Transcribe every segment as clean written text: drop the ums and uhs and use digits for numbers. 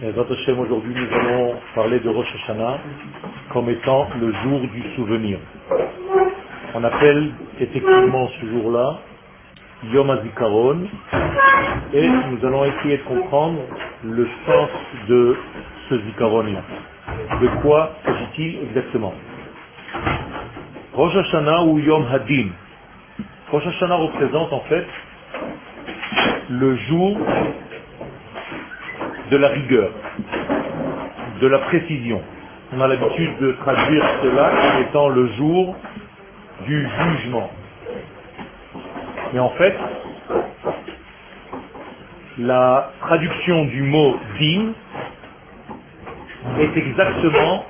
Ezrat Hashem, aujourd'hui nous allons parler de Rosh Hashanah comme étant le jour du souvenir. On appelle effectivement ce jour-là Yom HaZikaron et nous allons essayer de comprendre le sens de ce Zikaron-là. De quoi s'agit-il exactement? Rosh Hashanah ou Yom Hadin. Rosh Hashanah représente en fait le jour de la rigueur, de la précision. On a l'habitude de traduire cela comme étant le jour du jugement. Mais en fait, la traduction du mot din est exactement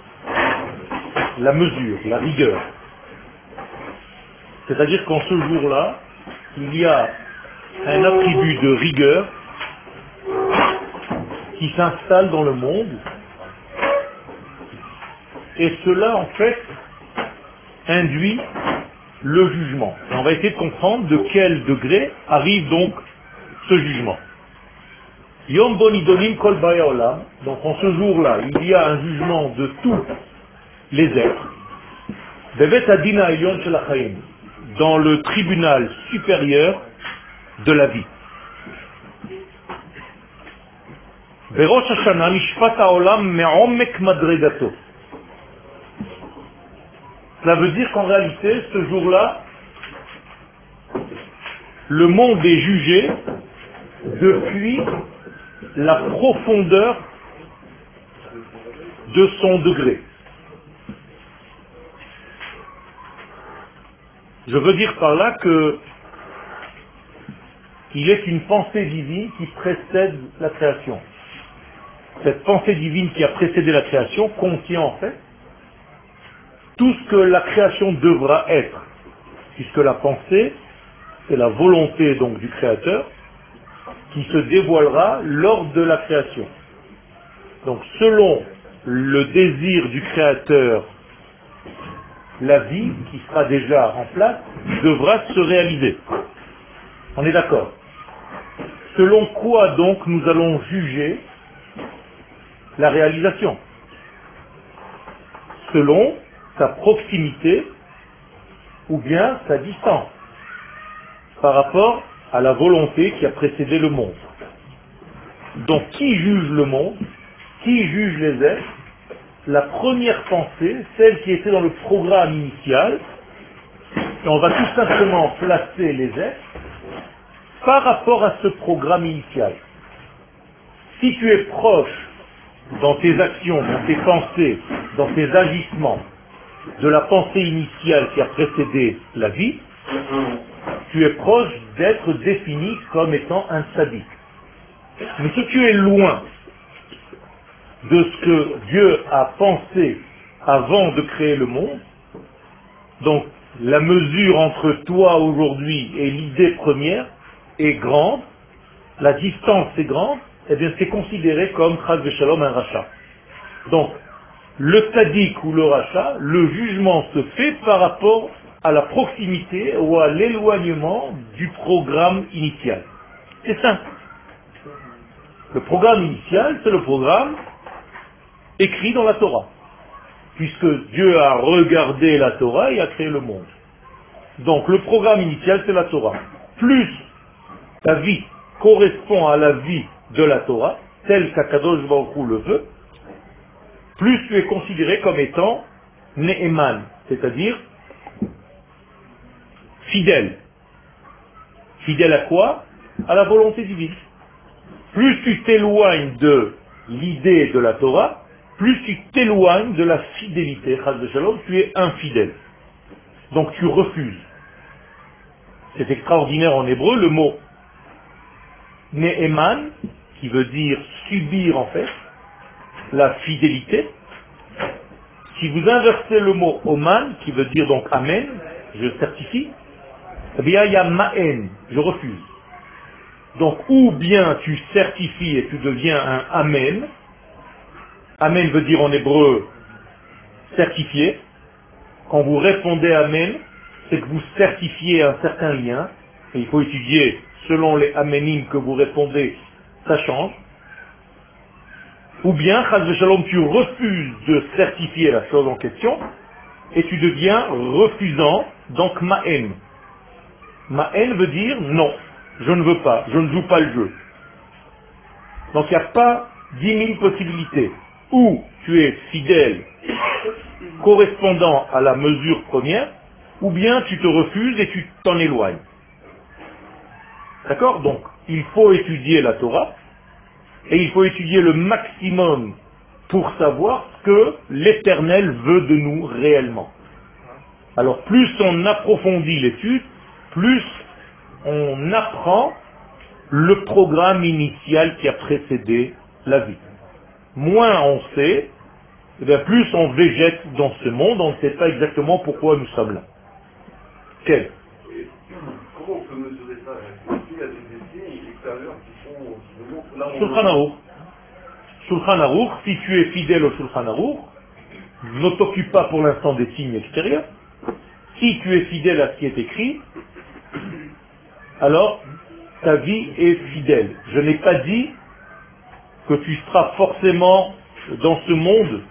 la mesure, la rigueur. C'est-à-dire qu'en ce jour-là, il y a un attribut de rigueur qui s'installe dans le monde, et cela en fait induit le jugement. Et on va essayer de comprendre de quel degré arrive donc ce jugement. Yom Bonidonim Kol Baya Olam. Donc en ce jour-là, il y a un jugement de tous les êtres. Bevet Adina Elyon Shel HaChaim, dans le tribunal supérieur de la vie. Berosh Hashanah Mishpat HaOlam Me'omek Madregato. Cela veut dire qu'en réalité, ce jour-là, le monde est jugé depuis la profondeur de son degré. Je veux dire par là que il est une pensée divine qui précède la création. Cette pensée divine qui a précédé la création contient en fait tout ce que la création devra être, puisque la pensée, c'est la volonté donc du Créateur qui se dévoilera lors de la création. Donc selon le désir du Créateur, la vie qui sera déjà en place devra se réaliser. On est d'accord? Selon quoi donc nous allons juger la réalisation? Selon sa proximité ou bien sa distance par rapport à la volonté qui a précédé le monde. Donc qui juge le monde? Qui juge les êtres? La première pensée, celle qui était dans le programme initial, et on va tout simplement placer les êtres par rapport à ce programme initial. Si tu es proche dans tes actions, dans tes pensées, dans tes agissements, de la pensée initiale qui a précédé la vie, tu es proche d'être défini comme étant un sadique. Mais si tu es loin de ce que Dieu a pensé avant de créer le monde, donc la mesure entre toi aujourd'hui et l'idée première est grande, la distance est grande, eh bien c'est considéré comme Chas v'Shalom un rachat. Donc le tzaddik ou le rachat, le jugement se fait par rapport à la proximité ou à l'éloignement du programme initial. C'est simple. Le programme initial, c'est le programme écrit dans la Torah, puisque Dieu a regardé la Torah et a créé le monde. Donc le programme initial, c'est la Torah. Plus ta vie correspond à la vie de la Torah, telle qu'Akadosh Baruch Hu le veut, plus tu es considéré comme étant Ne'eman, c'est-à-dire fidèle. Fidèle à quoi? À la volonté divine. Plus tu t'éloignes de l'idée de la Torah, plus tu t'éloignes de la fidélité. Chas v'Shalom, tu es infidèle. Donc tu refuses. C'est extraordinaire en hébreu, le mot Ne'eman, qui veut dire subir en fait, la fidélité. Si vous inversez le mot Oman, qui veut dire donc Amen, je certifie, eh bien il y a Ma'en, je refuse. Donc ou bien tu certifies et tu deviens un Amen. Amen veut dire en hébreu certifié. Quand vous répondez Amen, c'est que vous certifiez un certain lien. Et il faut étudier selon les Amenim que vous répondez, ça change. Ou bien, chas v'shalom, tu refuses de certifier la chose en question et tu deviens refusant, donc ma'en. Ma'en veut dire non, je ne veux pas, je ne joue pas le jeu. Donc il n'y a pas 10 000 possibilités. Ou tu es fidèle, correspondant à la mesure première, ou bien tu te refuses et tu t'en éloignes. D'accord? Donc, il faut étudier la Torah, et il faut étudier le maximum pour savoir ce que l'Éternel veut de nous réellement. Alors, plus on approfondit l'étude, plus on apprend le programme initial qui a précédé la vie. Moins on sait, eh bien plus on végète dans ce monde, on ne sait pas exactement pourquoi nous sommes là. Quel? Comment on peut mesurer ça? Est-ce qu'il y a des signes extérieurs qui sont... Shulchan Aruch. Shulchan Aruch, si tu es fidèle au Shulchan Aruch, ne t'occupe pas pour l'instant des signes extérieurs. Si tu es fidèle à ce qui est écrit, alors ta vie est fidèle. Je n'ai pas dit que tu seras forcément dans ce monde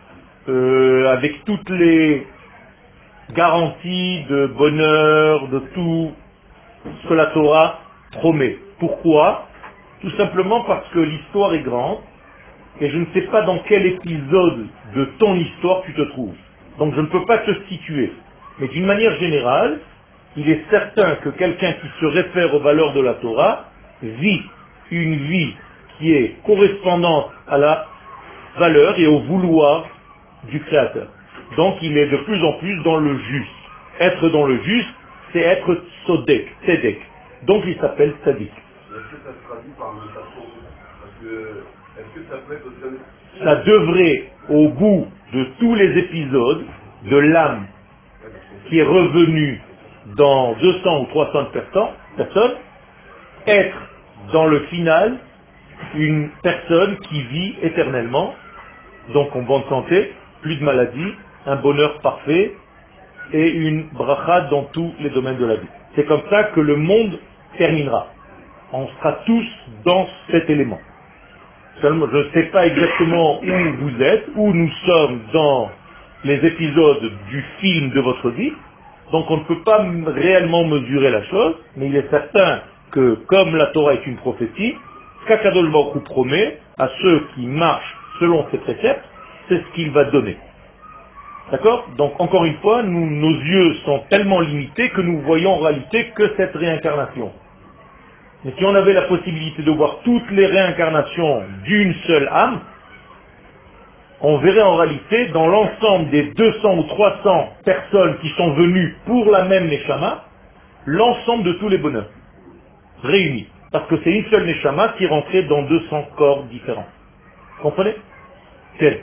avec toutes les garanties de bonheur, de tout ce que la Torah promet. Pourquoi? Tout simplement parce que l'histoire est grande et je ne sais pas dans quel épisode de ton histoire tu te trouves. Donc je ne peux pas te situer. Mais d'une manière générale, il est certain que quelqu'un qui se réfère aux valeurs de la Torah vit une vie qui est correspondante à la valeur et au vouloir du Créateur. Donc il est de plus en plus dans le juste. Être dans le juste, c'est être sodek, tzedek. Donc il s'appelle tzadik. Est-ce que ça se traduit par le métaphore? Parce que, est-ce que ça peut être aussi... Ça devrait, au bout de tous les épisodes, de l'âme qui est revenue dans 200 ou 300 personnes, être dans le final une personne qui vit éternellement, donc en bonne santé, plus de maladies, un bonheur parfait et une bracha dans tous les domaines de la vie. C'est comme ça que le monde terminera. On sera tous dans cet élément. Seulement, je ne sais pas exactement où vous êtes, où nous sommes dans les épisodes du film de votre vie, donc on ne peut pas réellement mesurer la chose, mais il est certain que comme la Torah est une prophétie, ce qu'Akadosh Baruch Hu promet à ceux qui marchent selon ses préceptes, c'est ce qu'il va donner. D'accord? Donc encore une fois, nos yeux sont tellement limités que nous voyons en réalité que cette réincarnation. Mais si on avait la possibilité de voir toutes les réincarnations d'une seule âme, on verrait en réalité dans l'ensemble des 200 ou 300 personnes qui sont venues pour la même Neshama, l'ensemble de tous les bonheurs, réunis. Parce que c'est une seule Neshama qui est rentrée dans 200 corps différents. Vous comprenez? Quel?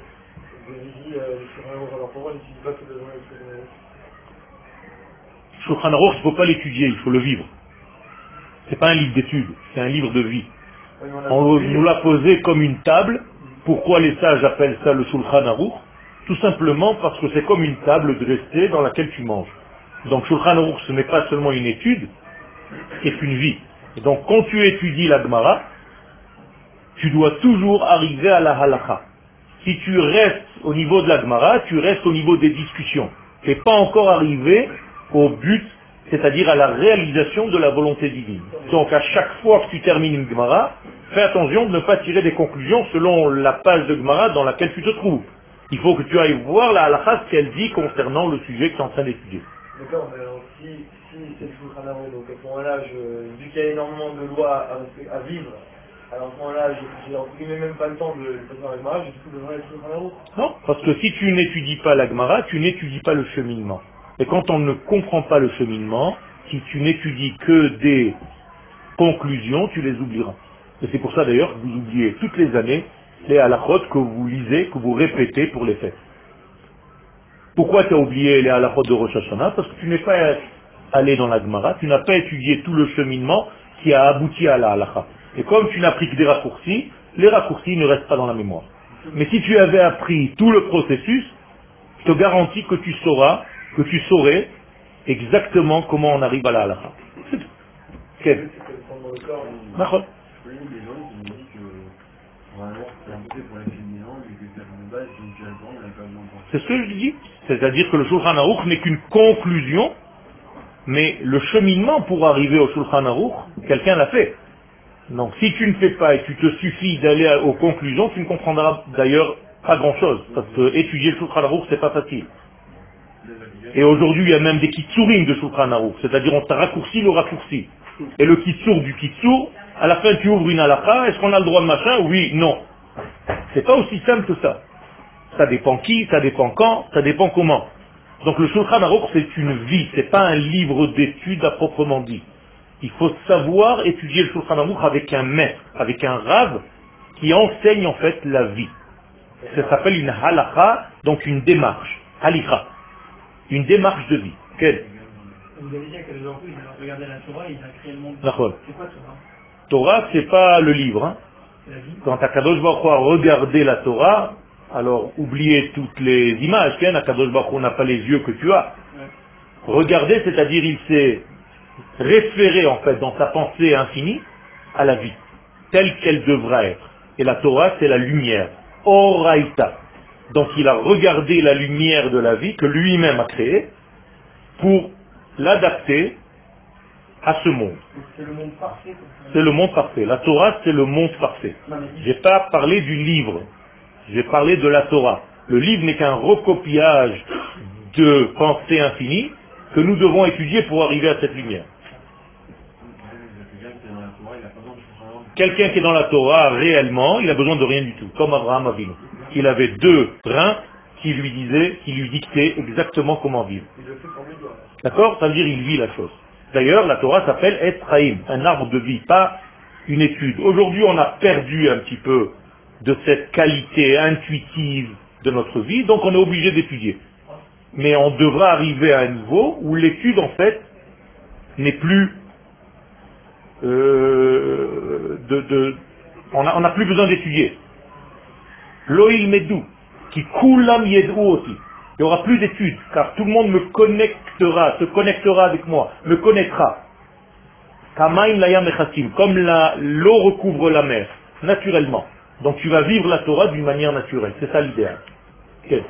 Shulchan Aruch, il ne faut pas l'étudier, il faut le vivre. C'est pas un livre d'études, c'est un livre de vie. On nous l'a posé comme une table. Pourquoi les sages appellent ça le Shulchan Aruch? Tout simplement parce que c'est comme une table dressée dans laquelle tu manges. Donc Shulchan Aruch, ce n'est pas seulement une étude, c'est une vie. Et donc quand tu étudies la Gemara, tu dois toujours arriver à la halakha. Si tu restes au niveau de la Gemara, tu restes au niveau des discussions. Tu n'es pas encore arrivé au but, c'est-à-dire à la réalisation de la volonté divine. Donc à chaque fois que tu termines une Gemara, fais attention de ne pas tirer des conclusions selon la page de Gemara dans laquelle tu te trouves. Il faut que tu ailles voir la halakha, ce qu'elle dit concernant le sujet que tu es en train d'étudier. D'accord, mais alors si c'est le Shulchan Aruch, donc à ce moment-là, vu qu'il y a énormément de lois à vivre, alors à ce moment-là, j'ai entre guillemets même pas le temps de passer dans la Gemara, j'ai du coup besoin d'être Shulchan Aruch. Non, parce que si tu n'étudies pas la Gemara, tu n'étudies pas le cheminement. Et quand on ne comprend pas le cheminement, si tu n'étudies que des conclusions, tu les oublieras. Et c'est pour ça d'ailleurs que vous oubliez toutes les années les halakhot que vous lisez, que vous répétez pour les fêtes. Pourquoi tu as oublié les halakhot de Rosh Hashanah? Parce que tu n'es pas allé dans la Gemara, tu n'as pas étudié tout le cheminement qui a abouti à la halakha. Et comme tu n'as pris que des raccourcis, les raccourcis ne restent pas dans la mémoire. Mais si tu avais appris tout le processus, je te garantis que tu saurais exactement comment on arrive à la halakha. C'est tout. Quel? Oui, les gens qui me disent que, vraiment, C'est un côté pour les féminins, mais que c'est de base, donc tu as le temps, on a pas besoin de penser. C'est ce que je dis. C'est-à-dire que le Shulchan Aruch n'est qu'une conclusion, mais le cheminement pour arriver au Shulchan Aruch, quelqu'un l'a fait. Donc si tu ne fais pas et tu te suffis d'aller aux conclusions, tu ne comprendras d'ailleurs pas grand-chose. Parce que étudier le Shulchan Aruch, c'est pas facile. Et aujourd'hui, il y a même des kitsurim de Shulchan Aruch, c'est-à-dire on t'a raccourci le raccourci. Et le kitsur du kitsur, à la fin tu ouvres une halakha, est-ce qu'on a le droit de machin? Oui, non. C'est pas aussi simple que ça. Ça dépend qui, ça dépend quand, ça dépend comment. Donc le Shulchan Aruch, c'est une vie, c'est pas un livre d'études à proprement dit. Il faut savoir étudier le Shulchan Aruch avec un maître, avec un rav, qui enseigne en fait la vie. Ça s'appelle une halakha, donc une démarche, halikha, une démarche de vie. Quelle? Vous avez dit que les enfants, ils ont regardé la Torah, ils ont créé le monde. D'accord. C'est quoi Torah? Torah, c'est pas le livre. Hein. C'est la vie. Quand Akadosh Baruch Hu a regardé la Torah, alors oubliez toutes les images. Akadosh Baruch Hu n'a pas les yeux que tu as. Ouais. Regarder, c'est-à-dire il s'est référé en fait dans sa pensée infinie à la vie, telle qu'elle devra être. Et la Torah, c'est la lumière. Oraita. Donc il a regardé la lumière de la vie que lui-même a créée pour l'adapter à ce monde. C'est le monde parfait. C'est le monde parfait. La Torah, c'est le monde parfait. J'ai pas parlé du livre. J'ai parlé de la Torah. Le livre n'est qu'un recopiage de pensées infinies que nous devons étudier pour arriver à cette lumière. Quelqu'un qui est dans la Torah, réellement, il a besoin de rien du tout. Comme Abraham Avinu. Il avait deux reins qui lui disaient, qui lui dictaient exactement comment vivre. D'accord? Ça veut dire il vit la chose. D'ailleurs, la Torah s'appelle Ephraim, un arbre de vie, pas une étude. Aujourd'hui, on a perdu un petit peu de cette qualité intuitive de notre vie, donc on est obligé d'étudier. Mais on devra arriver à un niveau où l'étude, en fait, n'est plus... on n'a plus besoin d'étudier. Loïl Medou, qui koulam yedou aussi. Il n'y aura plus d'études, car tout le monde me connectera, se connectera avec moi, me connaîtra. Kamaim layam echatim, comme l'eau recouvre la mer, naturellement. Donc tu vas vivre la Torah d'une manière naturelle, c'est ça l'idéal. Quel?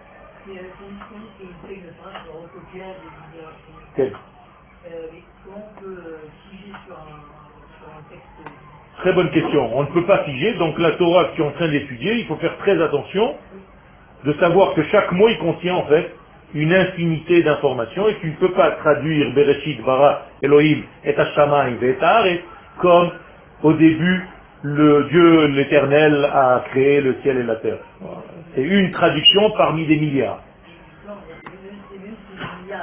Quel? Comment on peut figer sur un texte? Très bonne question. On ne peut pas figer, donc la Torah que tu es en train d'étudier, il faut faire très attention de savoir que chaque mot il contient en fait une infinité d'informations et tu ne peux pas traduire Bereshit, Bara, Elohim, et Hashamayim, et Haaretz comme au début le Dieu l'éternel a créé le ciel et la terre. C'est une traduction parmi des milliards. Non, même si des milliards,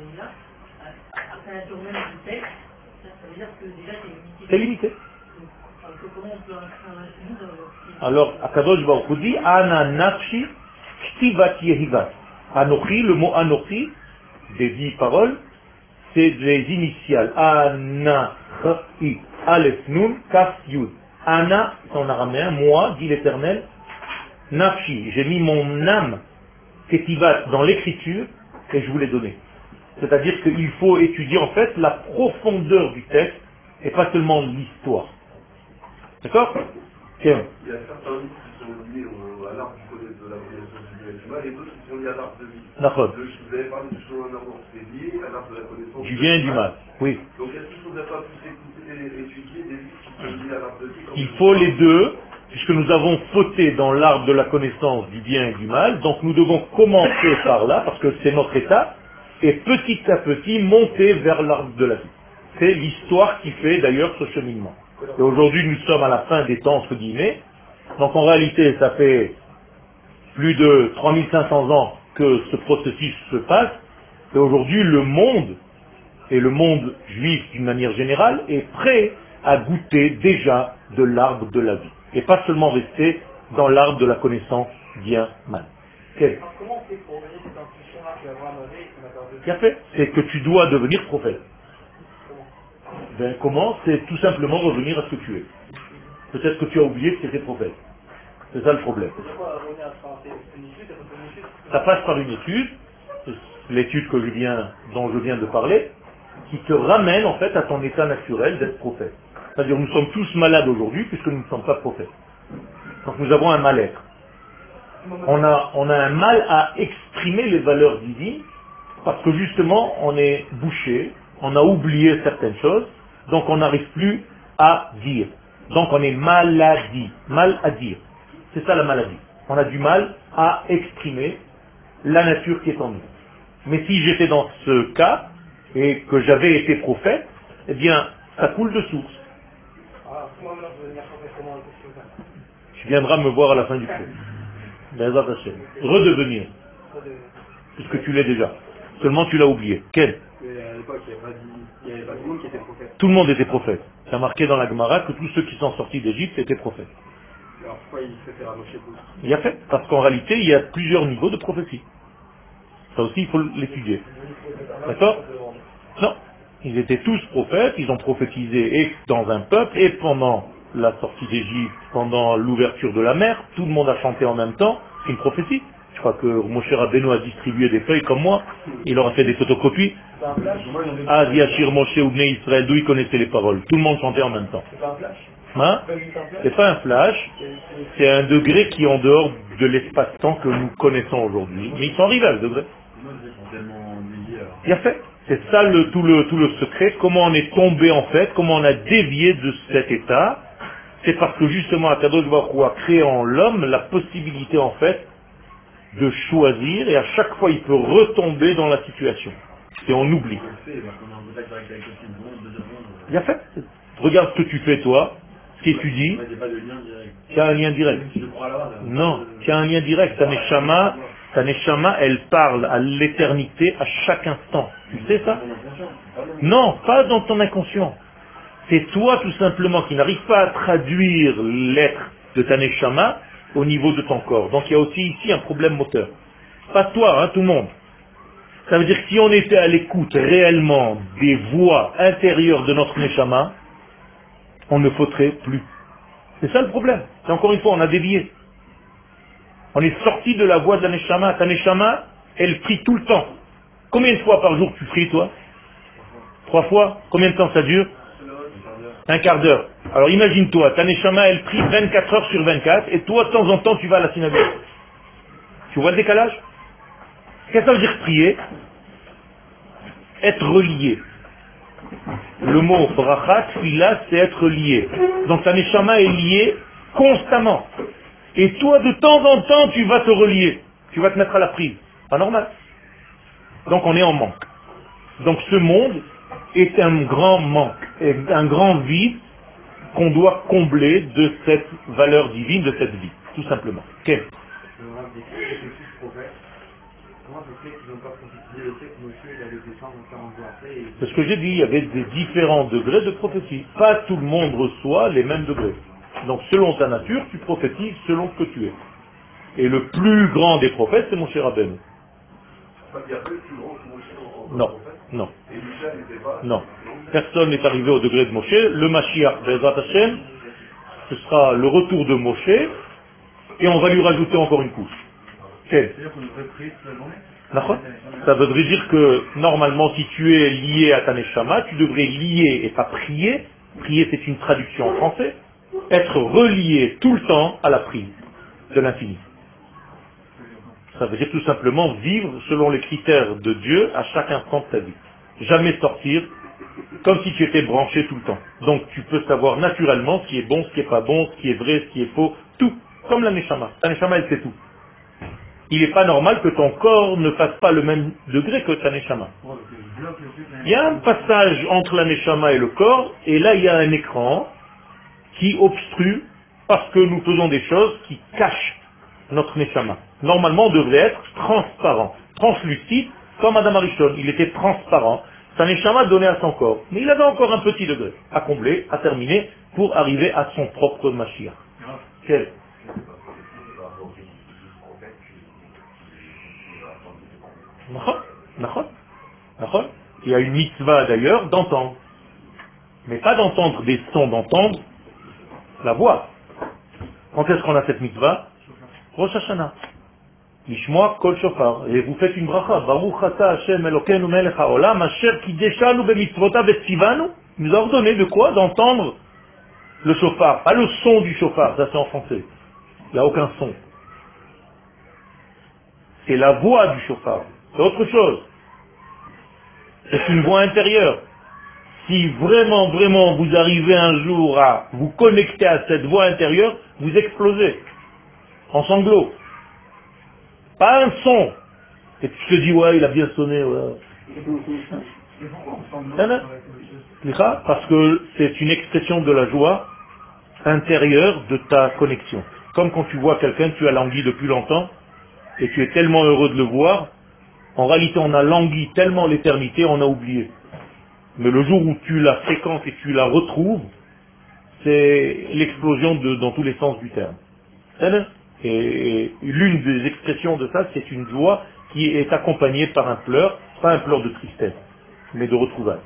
après la tournée du texte, ça veut dire que déjà c'est limité. C'est limité. Comment on peut inscrire un infini dans Alors, Akadosh Baruch Hu dit, Ana nafshi ktivat yehivat. Anochi, le mot Anochi, des 10 paroles, c'est les initiales. Ana, I, Aleph, Nun, Kaf, Yud. Ana, en araméen, moi, dit l'Éternel, nafshi, j'ai mis mon âme, ktivat, dans l'écriture, et je vous l'ai donné. C'est-à-dire qu'il faut étudier en fait la profondeur du texte, et pas seulement l'histoire. D'accord? Tiens. Il y a certains livres qui sont liés à l'arbre de la connaissance du bien et du mal et d'autres qui sont liés à l'arbre de vie. D'accord. Vous avez parlé du chemin d'amour, c'est lié à l'arbre de la connaissance Du bien et du mal, oui. Donc est-ce qu'il ne faudrait pas plus écouter et étudier des livres qui sont liés à l'arbre de vie comme Il faut les deux, puisque nous avons fauté dans l'arbre de la connaissance du bien et du mal, donc nous devons commencer par là, parce que c'est notre état, et petit à petit monter vers l'arbre de la vie. C'est l'histoire qui fait d'ailleurs ce cheminement. Et aujourd'hui, nous sommes à la fin des temps, entre guillemets. Donc en réalité, ça fait plus de 3500 ans que ce processus se passe. Et aujourd'hui, le monde, et le monde juif d'une manière générale, est prêt à goûter déjà de l'arbre de la vie. Et pas seulement rester dans l'arbre de la connaissance bien-mal. Quel? Comment on fait pour donner cette intuition-là qu'Abraham avait et qu'on a perdu? Qu'a fait? C'est que tu dois devenir prophète. Ben, comment? C'est tout simplement revenir à ce que tu es. Peut-être que tu as oublié que tu étais prophète. C'est ça le problème. Ça passe par une étude, l'étude dont je viens de parler, qui te ramène en fait à ton état naturel d'être prophète. C'est-à-dire nous sommes tous malades aujourd'hui puisque nous ne sommes pas prophètes. Donc nous avons un mal-être. On a un mal à exprimer les valeurs divines parce que justement on est bouché, on a oublié certaines choses, donc on n'arrive plus à dire. Donc on est maladie, mal à dire. C'est ça la maladie. On a du mal à exprimer la nature qui est en nous. Mais si j'étais dans ce cas et que j'avais été prophète, eh bien ça coule de source. Tu viendras me voir à la fin du cours. Redevenir. Puisque tu l'es déjà. Seulement tu l'as oublié. Quel? Mais à l'époque, il n'y avait pas de monde qui était prophète. Tout le monde était prophète. C'est marqué dans la Gemara que tous ceux qui sont sortis d'Égypte étaient prophètes. Alors pourquoi il préfère Moshe tous? Il y a fait. Parce qu'en réalité, il y a plusieurs niveaux de prophétie. Ça aussi, il faut l'étudier. D'accord? Non. Ils étaient tous prophètes, ils ont prophétisé et dans un peuple, et pendant la sortie d'Égypte, pendant l'ouverture de la mer, tout le monde a chanté en même temps. C'est une prophétie. Je crois que Moshe Rabbeinu a distribué des feuilles comme moi, il leur a fait des photocopies. Ah, Yashir Moshe ou Bnei Israël, d'où ils connaissaient les paroles. Tout le monde chantait en même temps. C'est pas un flash? Hein? C'est pas un flash, c'est un degré qui est en dehors de l'espace-temps que nous connaissons aujourd'hui. Mais ils sont arrivés à ce degré. Il a fait. C'est ça tout le secret, comment on est tombé en fait, comment on a dévié de cet état. C'est parce que justement Akadosh Baruch Hu a créé en l'homme la possibilité en fait de choisir et à chaque fois il peut retomber dans la situation. Et on oublie. Il a fait. Regarde ce que tu fais toi, ce que tu dis. Tu as un lien direct. Non, tu as un lien direct. Ta neshama, elle parle à l'éternité à chaque instant. Tu sais ça? Non, pas dans ton inconscient. C'est toi tout simplement qui n'arrive pas à traduire l'être de ta neshama au niveau de ton corps. Donc il y a aussi ici un problème moteur. Pas toi, hein, tout le monde. Ça veut dire que si on était à l'écoute réellement des voix intérieures de notre neshama, on ne faudrait plus. C'est ça le problème. Et encore une fois, on a dévié. On est sorti de la voie de la neshama. Ta neshama, elle prie tout le temps. Combien de fois par jour tu pries, toi? 3 fois? Combien de temps ça dure? Un quart d'heure. Alors imagine-toi, ta neshama, elle prie 24 heures sur 24, et toi, de temps en temps, tu vas à la synagogue. Tu vois le décalage? Qu'est-ce que ça veut dire prier? Être relié. Le mot brachat, là, c'est être lié. Donc ta neshama est liée constamment. Et toi, de temps en temps, tu vas te relier. Tu vas te mettre à la prise. Pas normal. Donc on est en manque. Donc ce monde est un grand manque, un grand vide qu'on doit combler de cette valeur divine, de cette vie, tout simplement. Quel? C'est ce que j'ai dit, il y avait des différents degrés de prophétie. Pas tout le monde reçoit les mêmes degrés. Donc selon ta nature, tu prophétises selon ce que tu es. Et le plus grand des prophètes, c'est Moshe Rabbeinu. Non, non, non. Personne n'est arrivé au degré de Moshe. Le Mashiach, Be'ezrat Hashem, ce sera le retour de Moshe, et on va lui rajouter encore une couche. Quelle? Ça voudrait dire que normalement, si tu es lié à ta neshama, tu devrais lier et pas prier. Prier, c'est une traduction en français. Être relié tout le temps à la prise de l'infini. Ça veut dire tout simplement vivre selon les critères de Dieu à chaque instant de ta vie. Jamais sortir comme si tu étais branché tout le temps. Donc tu peux savoir naturellement ce qui est bon, ce qui est pas bon, ce qui est vrai, ce qui est faux, tout. Comme la neshama. Ta neshama, elle sait tout. Il n'est pas normal que ton corps ne fasse pas le même degré que ta neshama. Il y a un passage entre la neshama et le corps, et là il y a un écran qui obstrue parce que nous faisons des choses qui cachent notre neshama. Normalement, on devrait être transparent, translucide, comme Adam Arishon. Il était transparent. Sa neshama donnait à son corps. Mais il avait encore un petit degré à combler, à terminer, pour arriver à son propre Mashiach. Quel? Il y a une mitzvah d'ailleurs d'entendre. Mais pas d'entendre des sons, d'entendre la voix. Quand est-ce qu'on a cette mitzvah? Rosh Hashanah. Ishmoa kol shofar. Et vous faites une bracha. Baruch ata Hashem Elokeinu melech haolam asher kideshanu b'mitzvotav v'tzivanu. Il nous a ordonné de quoi? D'entendre le shofar. Pas le son du shofar, ça c'est en français. Il n'y a aucun son. C'est la voix du chauffard. C'est autre chose. C'est une voix intérieure. Si vraiment, vraiment vous arrivez un jour à vous connecter à cette voix intérieure, vous explosez en sanglots. Pas un son. Et tu te dis, ouais, il a bien sonné. Ouais. Parce que c'est une expression de la joie intérieure de ta connexion. Comme quand tu vois quelqu'un que tu as langui depuis longtemps, et tu es tellement heureux de le voir, en réalité on a langui tellement l'éternité, on a oublié. Mais le jour où tu la fréquentes et tu la retrouves, c'est l'explosion dans tous les sens du terme. Et l'une des expressions de ça, c'est une joie qui est accompagnée par un pleur, pas un pleur de tristesse, mais de retrouvailles.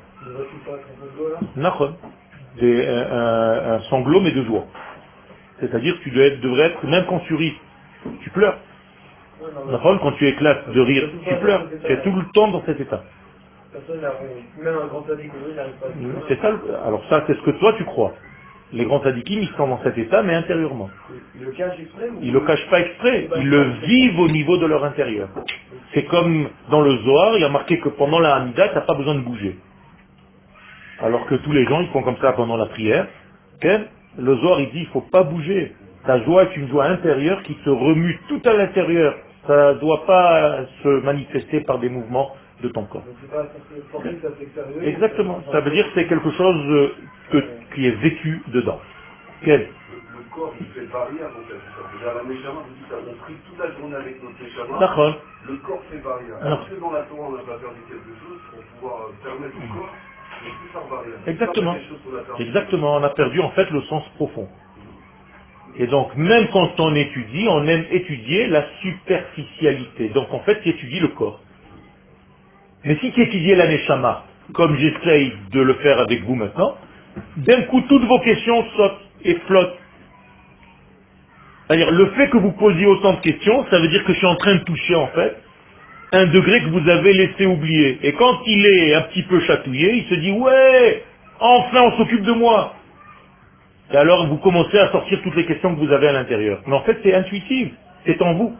Un sanglot, mais de joie. C'est-à-dire que tu devrais être, même quand tu ris, tu pleures. Quand tu éclates de rire, tu pleures. Tu es tout le temps dans cet état. Même un grand sadique, n'arrive pas. C'est ça. Alors ça, c'est ce que toi tu crois. Les grands sadikim, ils sont dans cet état, mais intérieurement. Ils le cachent exprès ou... Ils le cachent pas exprès. Ils le vivent au niveau de leur intérieur. C'est comme dans le Zohar, il y a marqué que pendant la Hamida, tu n'as pas besoin de bouger. Alors que tous les gens, ils font comme ça pendant la prière. Le Zohar, il dit, il ne faut pas bouger. Ta joie est une joie intérieure qui te remue tout à l'intérieur. Ça ne doit pas se manifester par des mouvements de ton corps. Exactement. Ça veut dire que c'est quelque chose qui est vécu dedans. Quel? Le corps, il fait barrière, donc c'est-à-dire la Neshama, vous dites, on prie toute la journée avec notre Neshama. D'accord. Le corps fait barrière. Est-ce que dans la Torah, on n'a pas perdu quelque chose pour pouvoir permettre au corps de plus faire barrière? Exactement. Exactement. On a perdu en fait le sens profond. Et donc, même quand on étudie, on aime étudier la superficialité. Donc, en fait, tu étudies le corps. Mais si tu étudies la Neshama, comme j'essaye de le faire avec vous maintenant, d'un coup, toutes vos questions sautent et flottent. C'est-à-dire, le fait que vous posiez autant de questions, ça veut dire que je suis en train de toucher, en fait, un degré que vous avez laissé oublier. Et quand il est un petit peu chatouillé, il se dit, ouais, enfin, on s'occupe de moi. Et alors, vous commencez à sortir toutes les questions que vous avez à l'intérieur. Mais en fait, c'est intuitif. C'est en vous.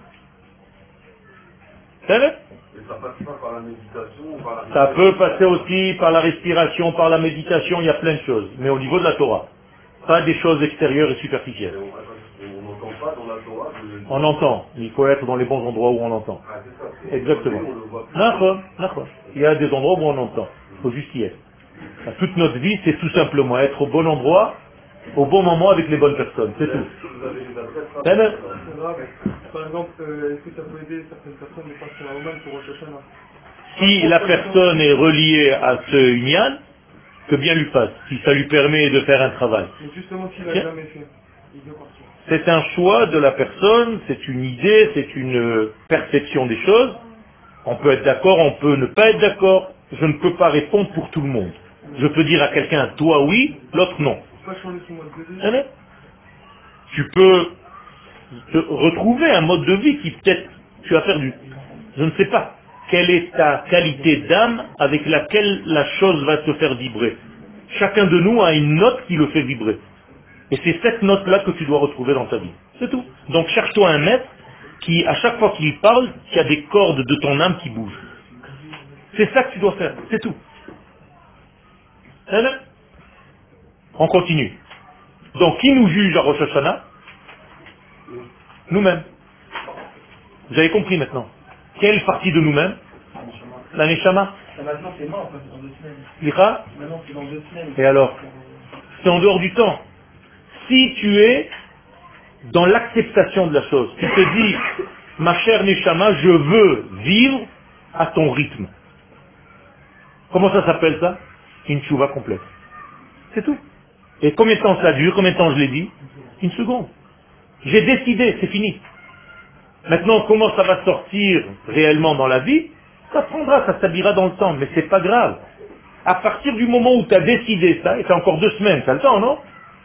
C'est vrai? Et ça passe pas par la méditation ou par la... Ça peut passer aussi par la respiration, par la méditation, il y a plein de choses. Mais au niveau de la Torah. Pas des choses extérieures et superficielles. On n'entend pas dans la Torah... On entend. Il faut être dans les bons endroits où on entend. Ah, c'est ça. Exactement. D'accord. Il y a des endroits où on entend. Il faut juste y être. Toute notre vie, c'est tout simplement être au bon endroit, au bon moment avec les bonnes personnes. C'est tout. Vous avez des adresses, Par exemple, est-ce que ça peut aider certaines personnes de passer à Oman pour Rosh Hashanah? Si la personne est reliée à ce Inyan, que bien lui fasse, si ça lui permet de faire un travail. Mais justement, s'il n'a jamais fait, il veut partir. C'est un choix de la personne, c'est une idée, c'est une perception des choses. On peut être d'accord, on peut ne pas être d'accord. Je ne peux pas répondre pour tout le monde. Je peux dire à quelqu'un, toi oui, l'autre non. Pas changer son mode de vie. Tu peux te retrouver un mode de vie qui peut-être tu as perdu. Je ne sais pas. Quelle est ta qualité d'âme avec laquelle la chose va te faire vibrer? Chacun de nous a une note qui le fait vibrer. Et c'est cette note-là que tu dois retrouver dans ta vie. C'est tout. Donc cherche-toi un maître qui, à chaque fois qu'il parle, qui a des cordes de ton âme qui bougent. C'est ça que tu dois faire. C'est tout. On continue. Donc qui nous juge à Rosh Hashanah? Nous-mêmes. Vous avez compris maintenant. Quelle partie de nous-mêmes? La Neshama. Maintenant, c'est mort, dans 2 semaines. L'Ira. Maintenant, c'est dans 2 semaines. Et alors? C'est en dehors du temps. Si tu es dans l'acceptation de la chose, tu te dis, ma chère Neshama, je veux vivre à ton rythme. Comment ça s'appelle ça? Une tchouva complète. C'est tout. Et combien de temps ça dure? Combien de temps je l'ai dit? Une seconde. J'ai décidé, c'est fini. Maintenant, comment ça va sortir réellement dans la vie? Ça prendra, ça s'habillera dans le temps, mais c'est pas grave. À partir du moment où tu as décidé ça, et c'est encore 2 semaines, tu as le temps, non?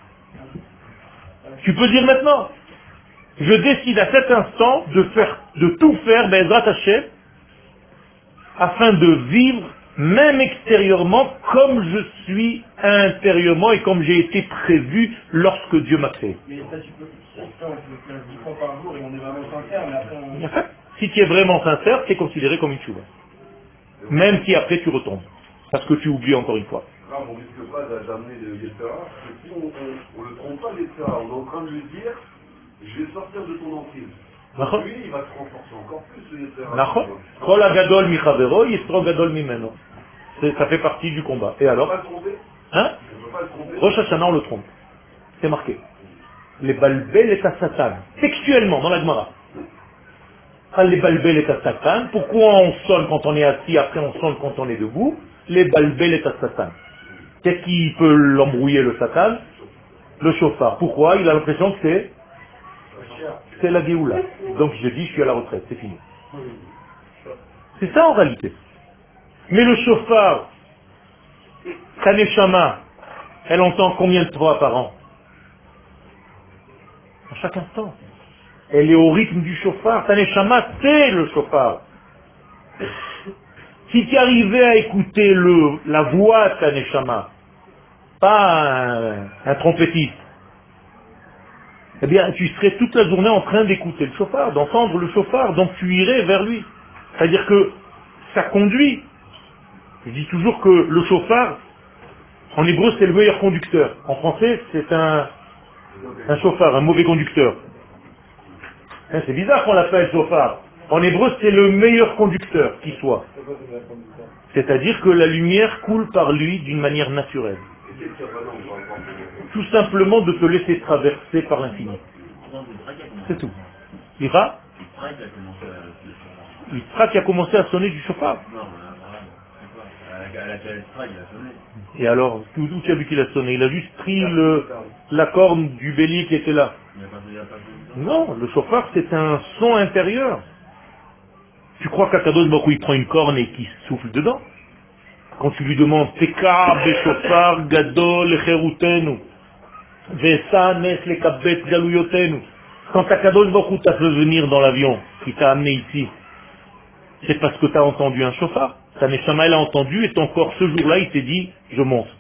Tu peux dire maintenant, je décide à cet instant de tout faire, Be'ezrat Hashem, afin de vivre même extérieurement, comme je suis intérieurement et comme j'ai été prévu lorsque Dieu m'a créé. Mais ça, tu peux, on fait 10 fois par jour et on est vraiment sincère, mais après on... Si tu es vraiment sincère, c'est considéré comme une chouva. Même si après tu retombes. Parce que tu oublies encore une fois. Là, on ne risque pas d'amener le Yetzirah, parce que si on ne le trompe pas, le Yetzirah, on est en train de lui dire, je vais sortir de ton emprise. Lui, il va se renforcer encore plus, le Yetzirah. Kol hagadol mi chavero, yisro gadol mimeno. Ça fait partie du combat. Et alors? On ne peut pas le tromper. Hein? On ne peut pas le tromper. Rosh Hashanah, on le trompe. C'est marqué. Les balbel et Satan. Textuellement, dans la Gemara. Les balbel et Satan. Pourquoi on sonne quand on est assis, après on sonne quand on est debout? Les balbel et Satan. Qu'est-ce qui peut l'embrouiller, le Satan? Le chauffard. Pourquoi? Il a l'impression que c'est la Géoula. Donc je dis, je suis à la retraite, c'est fini. C'est ça en réalité. Mais le chauffard, ta neshama, elle entend combien de fois par an? À chaque instant. Elle est au rythme du chauffard. Ta neshama, c'est le chauffard. Si tu arrivais à écouter la voix de ta neshama, pas un trompettiste, eh bien, tu serais toute la journée en train d'écouter le chauffard, d'entendre le chauffard, donc tu irais vers lui. C'est-à-dire que ça conduit. Je dis toujours que le chauffard, en hébreu, c'est le meilleur conducteur. En français, c'est un chauffard, un mauvais conducteur. Hein, c'est bizarre qu'on l'appelle chauffard. En hébreu, c'est le meilleur conducteur qui soit. C'est-à-dire que la lumière coule par lui d'une manière naturelle. Tout simplement de te laisser traverser par l'infini. C'est tout. Ira Yitzhak qui a commencé à sonner du chauffard. Et alors, où tu as vu qu'il a sonné? Il a juste pris la corne du bélier qui était là. Non, le chauffard c'est un son intérieur. Tu crois qu'Akadosh Baruch Hu, il prend une corne et qu'il souffle dedans? Quand tu lui demandes Teka beshofar gadol cherutenu vesanes lekabet galuyotenu, quand Akadosh Baruch Hu t'a fait venir dans l'avion, qui t'a amené ici, c'est parce que tu as entendu un chauffard. Ta neshama elle a entendu et ton corps ce jour-là il t'est dit je monte.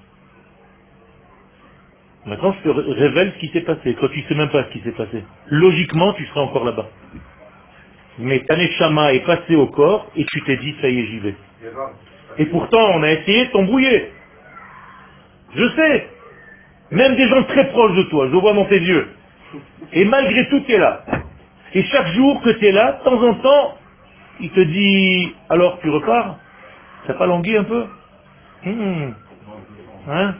Maintenant je te révèle ce qui s'est passé. Toi tu sais même pas ce qui s'est passé. Logiquement tu serais encore là-bas. Mais ta neshama est passée au corps et tu t'es dit ça y est j'y vais. Et pourtant on a essayé de t'embrouiller. Je sais. Même des gens très proches de toi, je le vois dans tes yeux. Et malgré tout tu es là. Et chaque jour que tu es là, de temps en temps, il te dit alors tu repars? Ça pas langui un peu? Hein?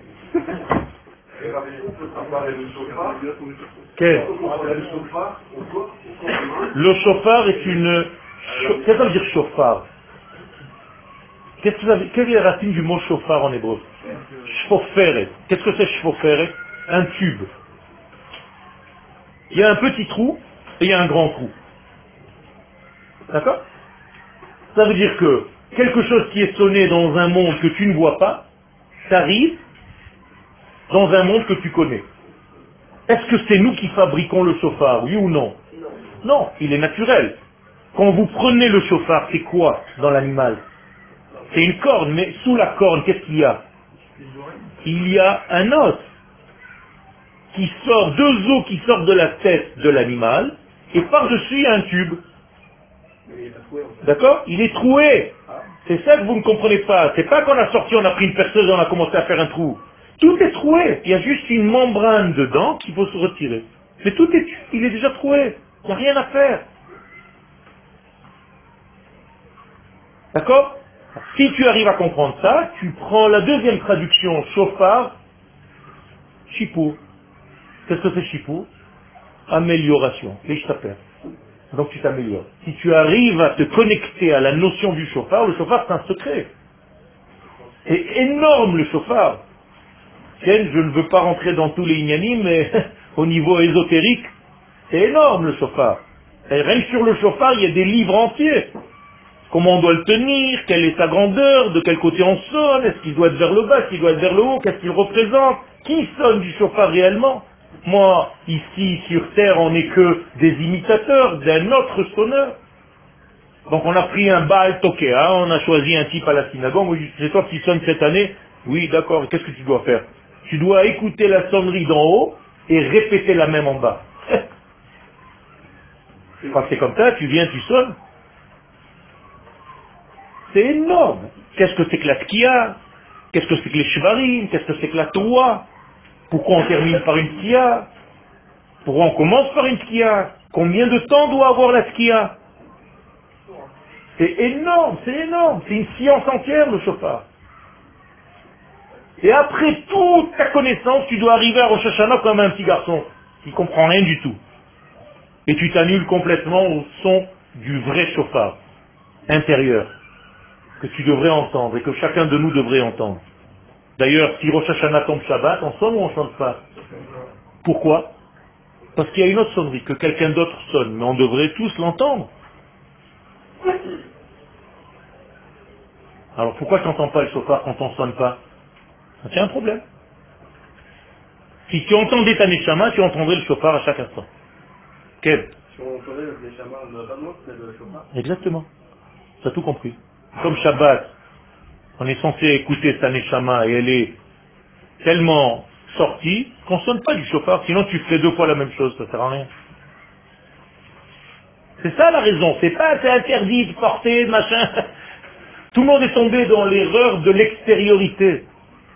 Quel? Le chauffard est une... Qu'est-ce que ça veut dire chauffard? Quelle est la racine du mot chauffard en hébreu? Shfoferet. Qu'est-ce que c'est shfoferet? Un tube. Il y a un petit trou et il y a un grand trou. D'accord? Ça veut dire que quelque chose qui est sonné dans un monde que tu ne vois pas, t'arrive dans un monde que tu connais. Est-ce que c'est nous qui fabriquons le chauffard, oui ou non? Non, il est naturel. Quand vous prenez le chauffard, c'est quoi dans l'animal? C'est une corne, mais sous la corne, qu'est-ce qu'il y a? Il y a un os qui sort, deux os qui sortent de la tête de l'animal, et par-dessus il y a un tube. D'accord? Il est troué. C'est ça que vous ne comprenez pas. C'est pas qu'on a sorti, on a pris une perceuse et on a commencé à faire un trou. Tout est troué. Il y a juste une membrane dedans qu'il faut se retirer. Mais tout est, il est déjà troué. Il n'y a rien à faire. D'accord? Si tu arrives à comprendre ça, tu prends la deuxième traduction, chauffard, chipou. Qu'est-ce que c'est chipou? Amélioration. Et je t'appelle. Donc tu t'améliores. Si tu arrives à te connecter à la notion du chauffard, le chauffard c'est un secret. C'est énorme le chauffard. Tiens, je ne veux pas rentrer dans tous les ignanim, mais au niveau ésotérique, c'est énorme le chauffard. Et rien que sur le chauffard, il y a des livres entiers. Comment on doit le tenir, quelle est sa grandeur, de quel côté on sonne, est-ce qu'il doit être vers le bas, est-ce qu'il doit être vers le haut, qu'est-ce qu'il représente, qui sonne du chauffard réellement? Moi, ici, sur Terre, on n'est que des imitateurs d'un autre sonneur. Donc on a pris un Baal Tokea, on a choisi un type à la synagogue, oui, c'est toi qui sonne cette année. Oui, d'accord, qu'est-ce que tu dois faire? Tu dois écouter la sonnerie d'en haut et répéter la même en bas. Quand c'est comme ça, tu viens, tu sonnes. C'est énorme. Qu'est-ce que c'est que la skia? Qu'est-ce que c'est que les shvarim? Qu'est-ce que c'est que la toa? Pourquoi on termine par une skia? Pourquoi on commence par une skia? Combien de temps doit avoir la skia? C'est énorme, c'est énorme. C'est une science entière, le shofar. Et après toute ta connaissance, tu dois arriver à Rosh Hashanah comme un petit garçon qui comprend rien du tout. Et tu t'annules complètement au son du vrai shofar intérieur que tu devrais entendre et que chacun de nous devrait entendre. D'ailleurs, si Rosh Hashanah tombe Shabbat, on sonne ou on ne chante pas? Pourquoi? Parce qu'il y a une autre sonnerie que quelqu'un d'autre sonne, mais on devrait tous l'entendre. Alors pourquoi tu n'entends pas le shofar quand on ne sonne pas? C'est un problème. Si tu entendais ta neshama, tu entendrais le shofar à chaque instant. Quel? Si on entendait le neshama, on n'aurait pas besoin de mettre le shofar. Exactement. Tu as tout compris. Comme Shabbat, on est censé écouter sa neshama et elle est tellement sortie qu'on ne sonne pas du shofar, sinon tu fais deux fois la même chose, ça ne sert à rien. C'est ça la raison, c'est pas c'est interdit de porter, machin. Tout le monde est tombé dans l'erreur de l'extériorité.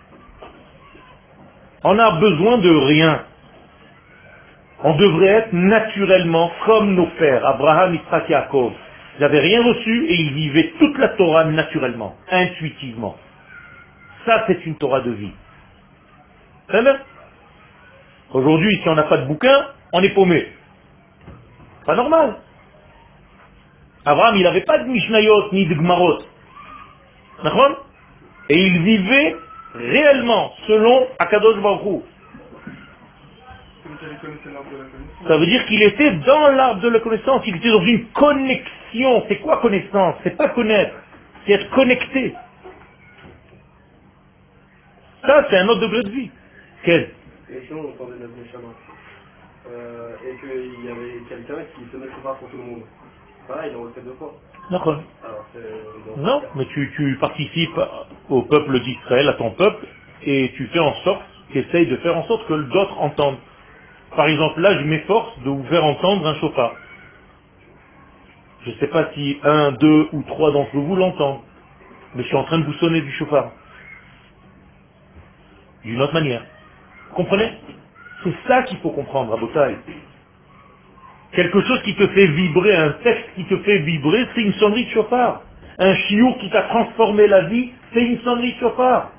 On n'a besoin de rien. On devrait être naturellement comme nos pères, Abraham, Yitzhak, Yaakov. Ils n'avaient rien reçu et ils vivaient toute la Torah naturellement, intuitivement. Ça, c'est une Torah de vie. C'est vrai? Aujourd'hui, si on n'a pas de bouquin, on est paumé. Pas normal. Abraham, il n'avait pas de Mishnayot ni de Gmarot. D'accord? Et il vivait réellement selon Akadosh Baruch Hu. Ça veut dire qu'il était dans l'arbre de la connaissance, il était dans une connexion. C'est quoi connaissance? C'est pas connaître, c'est être connecté. Ça, c'est un autre degré de vie. Quel? Et si on entendait notre neshama, et qu'il y avait quelqu'un qui se mettait pas pour tout le monde, pareil, il en refait deux fois. D'accord. Alors, Non, mais tu participes au peuple d'Israël, à ton peuple, et tu fais en sorte, tu essayes de faire en sorte que d'autres entendent. Par exemple, là, je m'efforce de vous faire entendre un shofar. Je ne sais pas si un, deux ou trois d'entre vous l'entendent, mais je suis en train de vous sonner du shofar. D'une autre manière. Vous comprenez? C'est ça qu'il faut comprendre, à Botaï. Quelque chose qui te fait vibrer, un texte qui te fait vibrer, c'est une sonnerie de shofar. Un chiour qui t'a transformé la vie, c'est une sonnerie de shofar.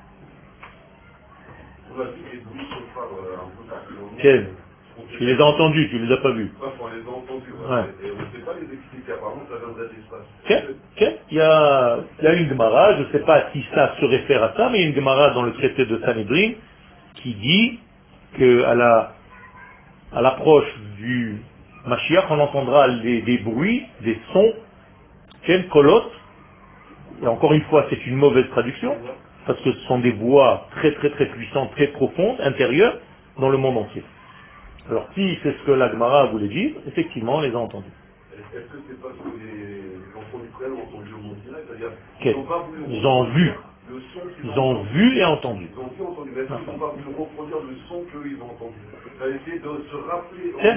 Quel? Tu les as entendus, tu les as pas vus. On les a entendus, ouais. Et on ne sait pas les expliquer, apparemment ça viendrait de l'espace. Il y a une Gemara, je ne sais pas si ça se réfère à ça, mais il y a une Gemara dans le traité de Sanhedrin qui dit qu'à l'approche du Mashiach, on entendra des bruits, des sons, quel kolot, et encore une fois c'est une mauvaise traduction, parce que ce sont des voix très très très puissantes, très profondes, intérieures, dans le monde entier. Alors si c'est ce que la Gemara voulait dire, effectivement on les a entendus. Est-ce que c'est parce que les enfants d'Israël ont entendu au monde direct, c'est-à-dire ils ont vu. Le son ils ont vu et entendu. Ils ont vu et entendu, mais est-ce qu'ils n'ont pas voulu reproduire le son qu'ils ont entendu? Ça a essayé de se rappeler en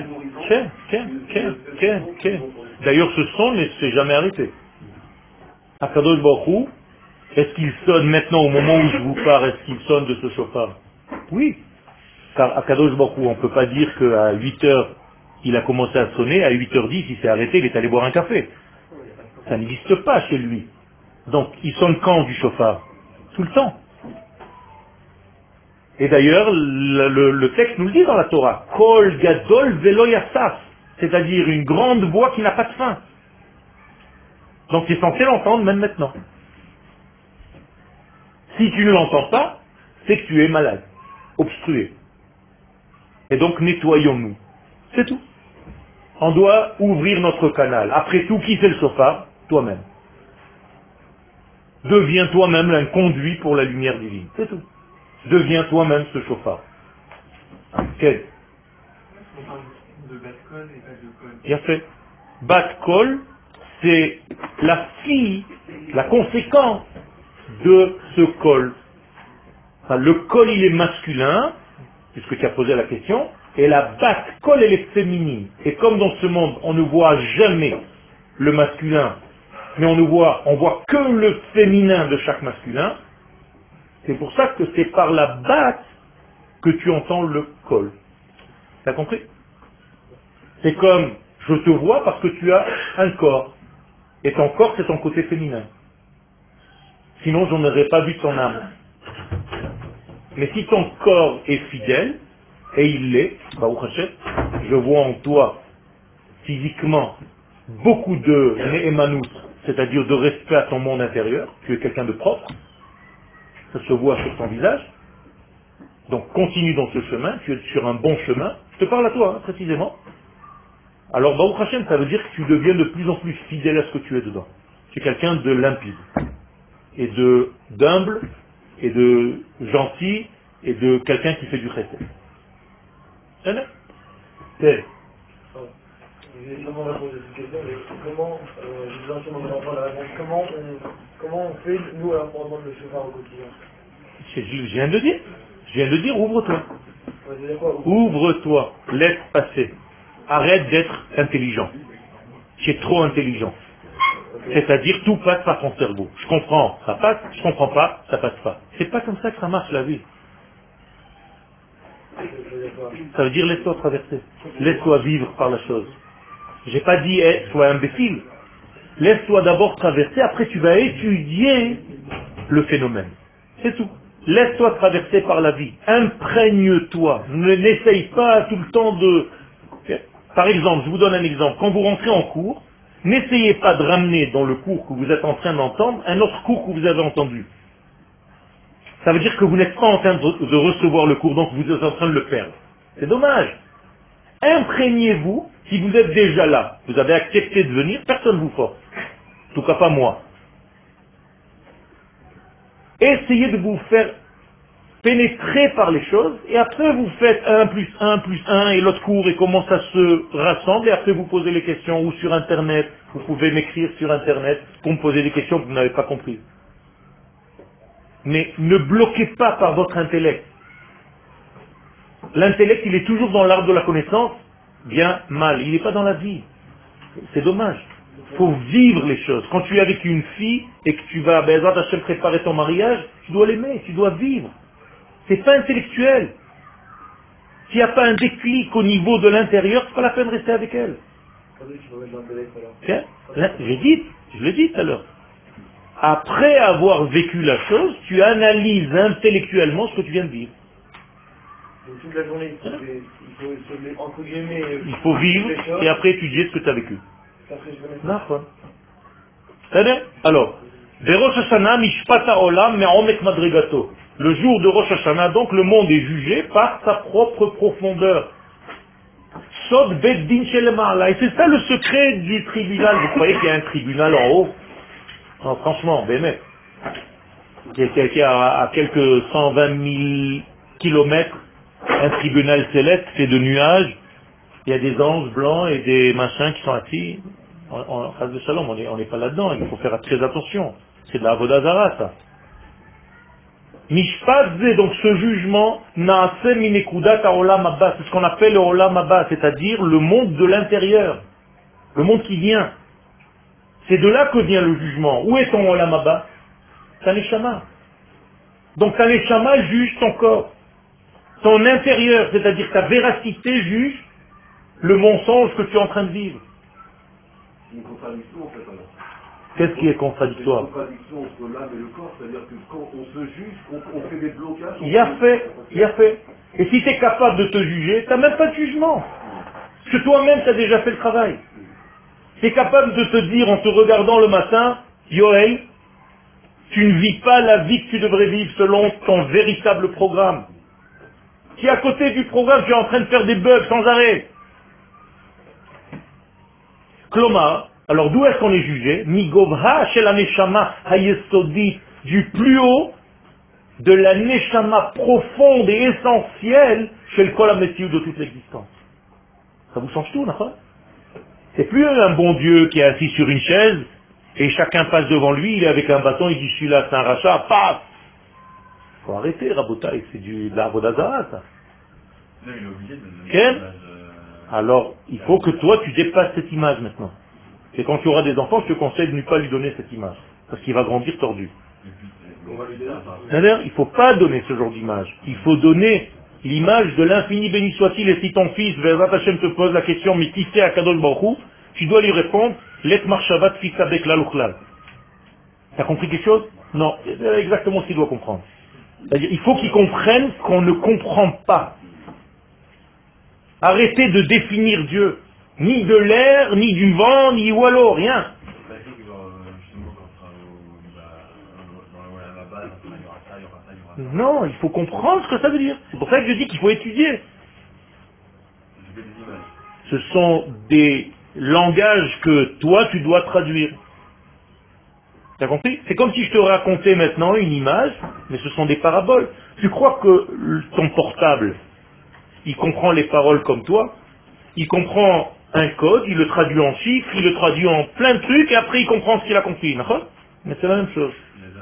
mémorisant. D'ailleurs ce son ne s'est jamais arrêté. Akadosh Baruch Hu, est-ce qu'il sonne maintenant au moment où je vous parle, est-ce qu'il sonne de ce shofar? Oui. Car Akadosh Baruch Hu, on ne peut pas dire qu'à 8h, il a commencé à sonner, à 8h10, il s'est arrêté, il est allé boire un café. Ça n'existe pas chez lui. Donc, il sonne quand du shofar? Tout le temps. Et d'ailleurs, le texte nous le dit dans la Torah. Kol gadol velo yassaf. C'est-à-dire une grande voix qui n'a pas de fin. Donc, tu es censé l'entendre même maintenant. Si tu ne l'entends pas, c'est que tu es malade, obstrué. Et donc, nettoyons-nous. C'est tout. On doit ouvrir notre canal. Après tout, qui fait le shofar? Toi-même. Deviens toi-même un conduit pour la lumière divine. C'est tout. Deviens toi-même ce shofar. Quel? De bat-col et pas de col. Bien fait. Bat-col, c'est la fille, la conséquence de ce col. Enfin, le col, il est masculin, puisque tu as posé la question, et la bat col, elle est féminine. Et comme dans ce monde, on ne voit jamais le masculin, mais on voit que le féminin de chaque masculin, c'est pour ça que c'est par la bat que tu entends le col. T'as compris? C'est comme, je te vois parce que tu as un corps. Et ton corps, c'est ton côté féminin. Sinon, je n'aurais pas vu ton âme. Mais si ton corps est fidèle, et il l'est, je vois en toi, physiquement, beaucoup de ne'emanut, c'est-à-dire de respect à ton monde intérieur. Tu es quelqu'un de propre. Ça se voit sur ton visage. Donc continue dans ce chemin, tu es sur un bon chemin. Je te parle à toi, précisément. Alors, Baruch Hashem, ça veut dire que tu deviens de plus en plus fidèle à ce que tu es dedans. Tu es quelqu'un de limpide, et d'humble, et de gentil, et de quelqu'un qui fait du chesed. C'est J'ai vraiment répondu à cette question, mais comment, j'ai besoin de mon enfant la réponse, comment on fait, nous, alors, pour entendre le chauffard au quotidien? Je viens de dire, ouvre-toi. Ouais, c'est-à-dire quoi? Ouvre-toi, laisse passer. Arrête d'être intelligent. Tu es trop intelligent. Okay. C'est-à-dire, tout passe par ton cerveau. Je comprends, ça passe, je comprends pas, ça passe pas. C'est pas comme ça que ça marche la vie. Ça veut dire laisse-toi traverser. Laisse-toi vivre par la chose. J'ai pas dit sois imbécile. Laisse-toi d'abord traverser, après tu vas étudier le phénomène. C'est tout. Laisse-toi traverser par la vie. Imprègne-toi. N'essaye pas tout le temps de... Par exemple, je vous donne un exemple. Quand vous rentrez en cours, n'essayez pas de ramener dans le cours que vous êtes en train d'entendre un autre cours que vous avez entendu. Ça veut dire que vous n'êtes pas en train de recevoir le cours, donc vous êtes en train de le perdre. C'est dommage. Imprégnez-vous, si vous êtes déjà là, vous avez accepté de venir, personne ne vous force. En tout cas pas moi. Essayez de vous faire pénétrer par les choses, et après vous faites 1 plus 1 plus 1 et l'autre cours, et comment ça se rassemble, et après vous posez les questions, ou sur Internet, vous pouvez m'écrire sur Internet pour me poser des questions que vous n'avez pas comprises. Mais ne bloquez pas par votre intellect. L'intellect, il est toujours dans l'arbre de la connaissance, bien, mal. Il n'est pas dans la vie. C'est dommage. Il faut vivre les choses. Quand tu es avec une fille et que tu vas, préparer ton mariage, tu dois l'aimer, tu dois vivre. C'est pas intellectuel. S'il n'y a pas un déclic au niveau de l'intérieur, c'est pas la peine de rester avec elle. Tiens, je l'ai dit tout à l'heure. Après avoir vécu la chose, tu analyses intellectuellement ce que tu viens de vivre. Donc toute la journée, entre guillemets, il faut vivre et après étudier ce que tu as vécu. Alors, de Rosh Hashanah, Mishpata Olam, Me'omek Madrigato. Le jour de Rosh Hashanah, donc, le monde est jugé par sa propre profondeur. Sod Beddin Shelemala. Et c'est ça le secret du tribunal. Vous croyez qu'il y a un tribunal en haut? Non, franchement, Bémet. Qui est à quelques 120 000 kilomètres, un tribunal céleste fait de nuages. Il y a des anges blancs et des machins qui sont assis. En face de Shalom, on n'est pas là-dedans. Il faut faire très attention. C'est de la Avodah ça. Mishpat, donc ce jugement, Naase Minekudat Olam Abba, c'est ce qu'on appelle le Olam Abba, c'est-à-dire le monde de l'intérieur, le monde qui vient. C'est de là que vient le jugement. Où est ton Olam Abba? Ta Neshama. Donc ta Neshama juge ton corps. Ton intérieur, c'est-à-dire ta véracité, juge le mensonge que tu es en train de vivre. C'est une contradiction en fait alors. Qu'est-ce qui est contradictoire? C'est une contradiction entre l'âme et le corps, c'est-à-dire que quand on se juge, on fait des blocages. Il y a fait. Et si tu es capable de te juger, tu n'as même pas de jugement. Parce que toi-même, tu as déjà fait le travail. Tu es capable de te dire en te regardant le matin, Yoel, tu ne vis pas la vie que tu devrais vivre selon ton véritable programme. Si à côté du programme, tu es en train de faire des bugs sans arrêt. Kloma, alors d'où est-ce qu'on est jugé? Migovha shel haneshama hayesodi, du plus haut de la neshama profonde et essentielle chez le kol hametiut de toute l'existence. Ça vous change tout, n'est-ce pas? C'est plus un bon Dieu qui est assis sur une chaise Et chacun passe devant lui, il est avec un bâton, il dit celui-là c'est un rachat, paf. Faut arrêter, Rabotaï, c'est de l'arbre d'Azara, ça. Non, il est obligé de Quel Alors, il faut que toi, tu dépasses cette image maintenant. Et quand tu auras des enfants, je te conseille de ne pas lui donner cette image. Parce qu'il va grandir tordu. On va lui donner ça. C'est-à-dire, il ne faut pas donner ce genre d'image. Il faut donner l'image de l'infini béni soit-il. Et si ton fils, Ve'ezrat Hashem, te pose la question, mais qui c'est Akadosh Baruch Hu, tu dois lui répondre, Let Marshavat Fisabek Laluchlal. T'as compris quelque chose? Non, c'est exactement ce qu'il doit comprendre. C'est-à-dire, il faut qu'il comprenne qu'on ne comprend pas. Arrêtez de définir Dieu. Ni de l'air, ni du vent, ni wallo, rien. Non, il faut comprendre ce que ça veut dire. C'est pour ça que je dis qu'il faut étudier. Ce sont des langages que toi, tu dois traduire. Tu as compris? C'est comme si je te racontais maintenant une image, mais ce sont des paraboles. Tu crois que ton portable, il comprend les paroles comme toi? Il comprend un code, il le traduit en chiffres, il le traduit en plein de trucs, et après il comprend ce qu'il a compris. D'accord? Mais c'est la même chose.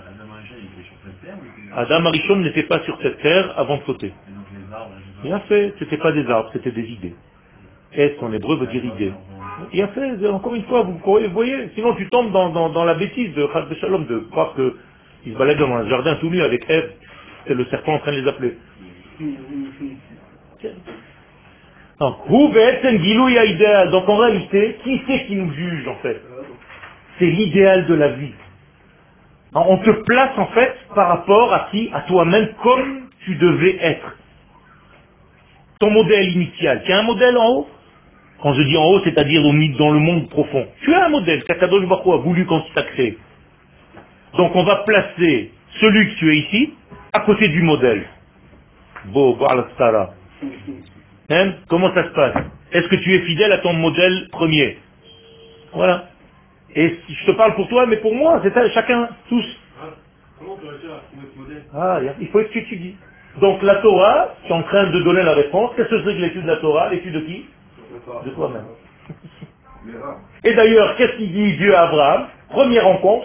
Adam Arishon n'était pas sur cette terre avant de sauter. Bien fait, c'était pas des arbres, c'était des idées. Es en hébreu veut dire idée. Bien fait, encore une fois, vous voyez, sinon tu tombes dans la bêtise de Chas Shalom, de croire qu'il se balade dans un jardin tout nu avec Ève, et le serpent en train de les appeler. Donc, donc en réalité, qui c'est qui nous juge en fait? C'est l'idéal de la vie. On te place en fait par rapport à qui? À toi-même comme tu devais être. Ton modèle initial. Tu as un modèle en haut? Quand je dis en haut, c'est-à-dire dans le monde profond. Tu as un modèle qu'Akadosh Baruch Hu a voulu quand il t'a créé. Donc on va placer celui que tu es ici à côté du modèle. Hein? Comment ça se passe? Est-ce que tu es fidèle à ton modèle premier? Voilà. Et si je te parle pour toi, mais pour moi, c'est chacun, tous. Comment on peut réussir à trouver ce modèle? Il faut que tu étudies. Donc la Torah, tu es en train de donner la réponse. Qu'est-ce que c'est que l'étude de la Torah? L'étude de qui? De toi-même. Et d'ailleurs, qu'est-ce qu'il dit Dieu à Abraham? Première rencontre,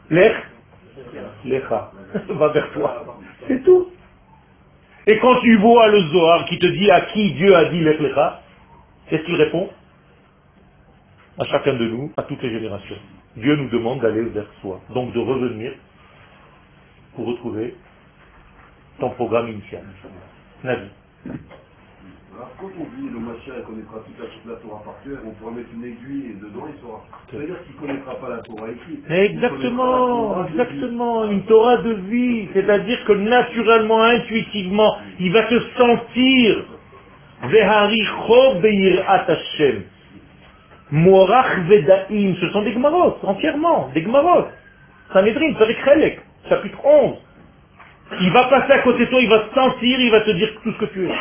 Lecha. Va vers toi. C'est tout. Et quand tu vois le Zohar qui te dit à qui Dieu a dit Lecha, qu'est-ce qu'il répond? À chacun de nous, à toutes les générations. Dieu nous demande d'aller vers soi. Donc de revenir pour retrouver ton programme initial. Navi. Alors quand on dit le Mashiach connaîtra toute la Torah par cœur, on pourra mettre une aiguille et dedans il saura. C'est-à-dire qu'il ne connaîtra pas la Torah écrite. Exactement, une Torah de vie. C'est-à-dire que naturellement, intuitivement, il va se sentir Veharicho be'irat Hashem. Morach vedaim, ce sont des Gmarot, entièrement, des Gmarot. Sanhedrin, Perek Chelek, chapitre 11. Il va passer à côté de toi, il va se sentir, il va te dire tout ce que tu es.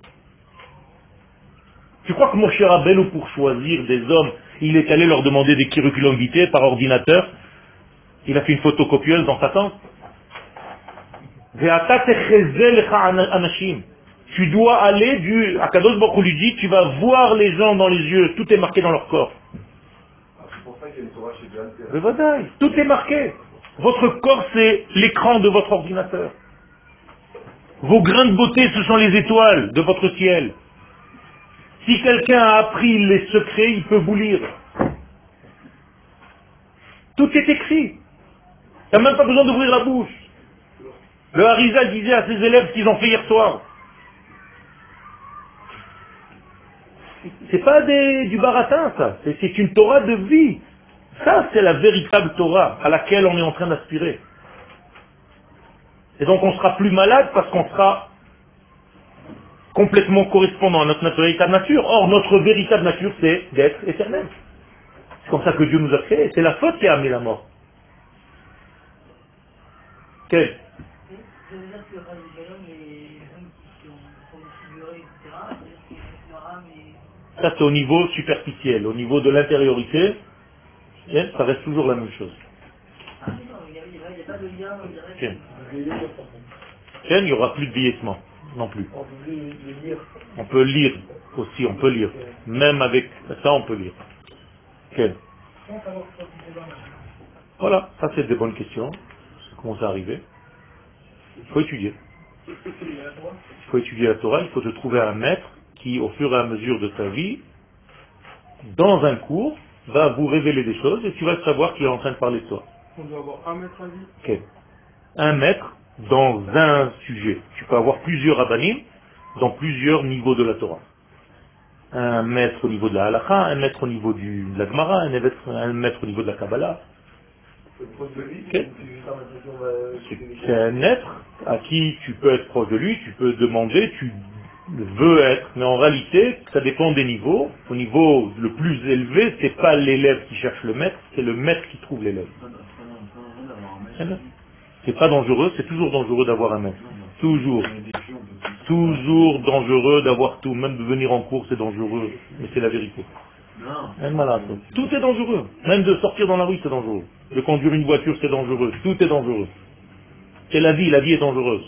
Tu crois que Moshe Rabbeinu, pour choisir des hommes, il est allé leur demander des curriculum vitae par ordinateur? Il a fait une photocopieuse dans sa tente? Tu dois aller Akadosh Baruch Hu lui dit, tu vas voir les gens dans les yeux, tout est marqué dans leur corps. C'est pour ça qu'il y a une Torah chez Galter. Mais voilà, tout est marqué. Votre corps, c'est l'écran de votre ordinateur. Vos grains de beauté, ce sont les étoiles de votre ciel. Si quelqu'un a appris les secrets, il peut vous lire. Tout est écrit. Tu n'as même pas besoin d'ouvrir la bouche. Le Harizal disait à ses élèves ce qu'ils ont fait hier soir. C'est pas du baratin, ça. C'est une Torah de vie. Ça, c'est la véritable Torah à laquelle on est en train d'aspirer. Et donc on sera plus malade parce qu'on sera complètement correspondant à notre véritable nature. Or, notre véritable nature, c'est d'être éternel. C'est comme ça que Dieu nous a créés. C'est la faute qui a amené la mort. Quel? Ça, c'est au niveau superficiel. Au niveau de l'intériorité, ça reste toujours la même chose. Il n'y aura plus de vieillissement non plus. On peut lire aussi, on peut lire. Même avec ça, on peut lire. Quel? Voilà, ça c'est des bonnes questions. Ça commence à arriver. Il faut étudier. Il faut étudier la Torah, il faut te trouver un maître qui, au fur et à mesure de ta vie, dans un cours, va vous révéler des choses et tu vas savoir qu'il est en train de parler de toi. On doit avoir un maître à vie. Okay. Un maître dans un sujet. Tu peux avoir plusieurs rabbanim dans plusieurs niveaux de la Torah. Un maître au niveau de la halakha, un maître au niveau de la Gemara, un maître au niveau de la Kabbalah. Okay. C'est un être à qui tu peux être proche de lui, tu peux demander, tu veux être, mais en réalité, ça dépend des niveaux. Au niveau le plus élevé, c'est pas l'élève qui cherche le maître, c'est le maître qui trouve l'élève. C'est pas dangereux, c'est toujours dangereux d'avoir un maître. Toujours. Toujours dangereux d'avoir tout. Même de venir en cours, c'est dangereux. Mais c'est la vérité. Tout est dangereux. Même de sortir dans la rue, c'est dangereux. De conduire une voiture, c'est dangereux. Tout est dangereux. C'est la vie est dangereuse.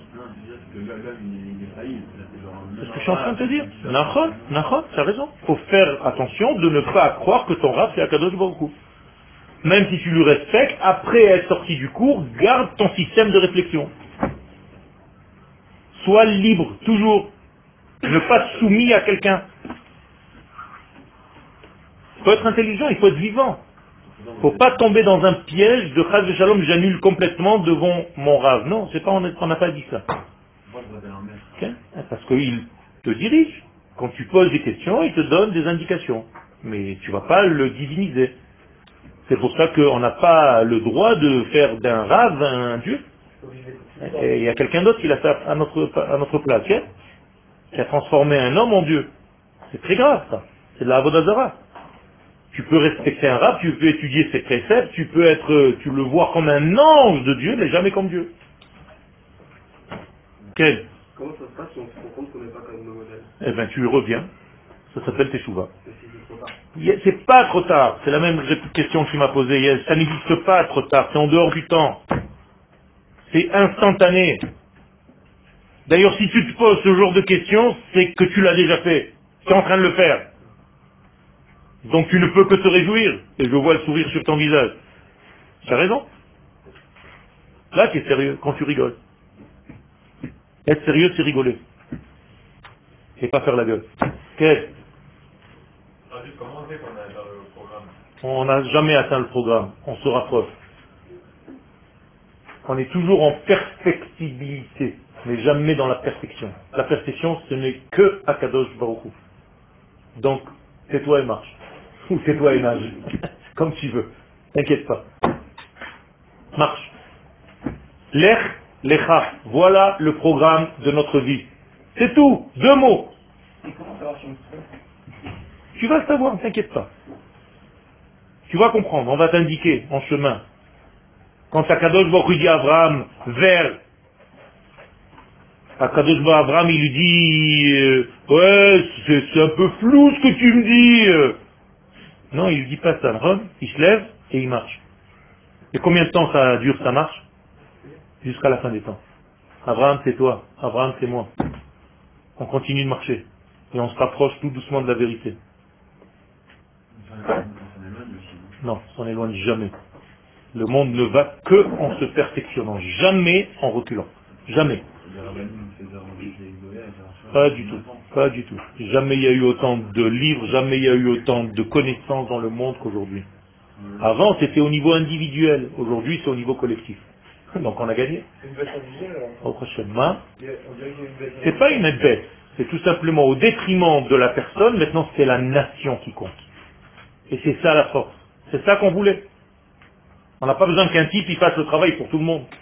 C'est ce que je suis en train de te dire. Nachon, tu as raison. Il faut faire attention de ne pas croire que ton rab c'est Akadosh Baruch Hu. Même si tu lui respectes, après être sorti du cours, garde ton système de réflexion. Sois libre, toujours. Ne pas soumis à quelqu'un. Il faut être intelligent, il faut être vivant. Il ne faut pas tomber dans un piège de Chaz Shalom, j'annule complètement devant mon rave. Non, c'est pas, on n'a pas dit ça. Okay? Parce qu'il te dirige. Quand tu poses des questions, il te donne des indications. Mais tu ne vas pas le diviniser. C'est pour ça qu'on n'a pas le droit de faire d'un rave un dieu. Et il y a quelqu'un d'autre qui l'a fait à notre place. Okay? Qui a transformé un homme en dieu. C'est très grave ça. C'est de la Avodah Zarah. Tu peux respecter un rab, tu peux étudier ses préceptes, tu le vois comme un ange de Dieu, mais jamais comme Dieu. Quel? Comment ça se passe si on se rend compte qu'on n'est pas comme nos modèles? Eh bien, tu reviens. Ça s'appelle Teshuvah. C'est pas trop tard. C'est la même question que tu m'as posée. Ça n'existe pas trop tard. C'est en dehors du temps. C'est instantané. D'ailleurs, si tu te poses ce genre de questions, c'est que tu l'as déjà fait. Tu es en train de le faire. Donc tu ne peux que te réjouir. Et je vois le sourire sur ton visage. Tu as raison. Là, tu es sérieux quand tu rigoles. Être sérieux, c'est rigoler. Et pas faire la gueule. Qu'est-ce? On n'a jamais atteint le programme. On se rapproche. On est toujours en perfectibilité, mais jamais dans la perfection. La perfection, ce n'est que Akadosh Baruch Hu. Donc, tais-toi et marche. Ou tais-toi et nage. Comme tu veux. T'inquiète pas. Marche. Lech, lecha. Voilà le programme de notre vie. C'est tout. 2 mots. Tu vas le savoir, ne t'inquiète pas. Tu vas comprendre. On va t'indiquer en chemin. Quand Akadosh Baruch Hu dit à Abraham, vers, Akadosh Baruch Hu Abraham, il lui dit, ouais, c'est un peu flou ce que tu me dis. Non, il lui dit pas ça. Abraham, il se lève et il marche. Et combien de temps ça dure, ça marche? Jusqu'à la fin des temps. Abraham, c'est toi. Abraham, c'est moi. On continue de marcher. Et on se rapproche tout doucement de la vérité. Non, on s'en éloigne jamais. Le monde ne va que en se perfectionnant, jamais en reculant. Jamais. Pas du tout. Pas du tout. Jamais il y a eu autant de livres, jamais il y a eu autant de connaissances dans le monde qu'aujourd'hui. Avant, c'était au niveau individuel. Aujourd'hui, c'est au niveau collectif. Donc on a gagné. Au prochainement. C'est pas une bête. C'est tout simplement au détriment de la personne. Maintenant, c'est la nation qui compte. Et c'est ça la force. C'est ça qu'on voulait. On n'a pas besoin qu'un type il fasse le travail pour tout le monde.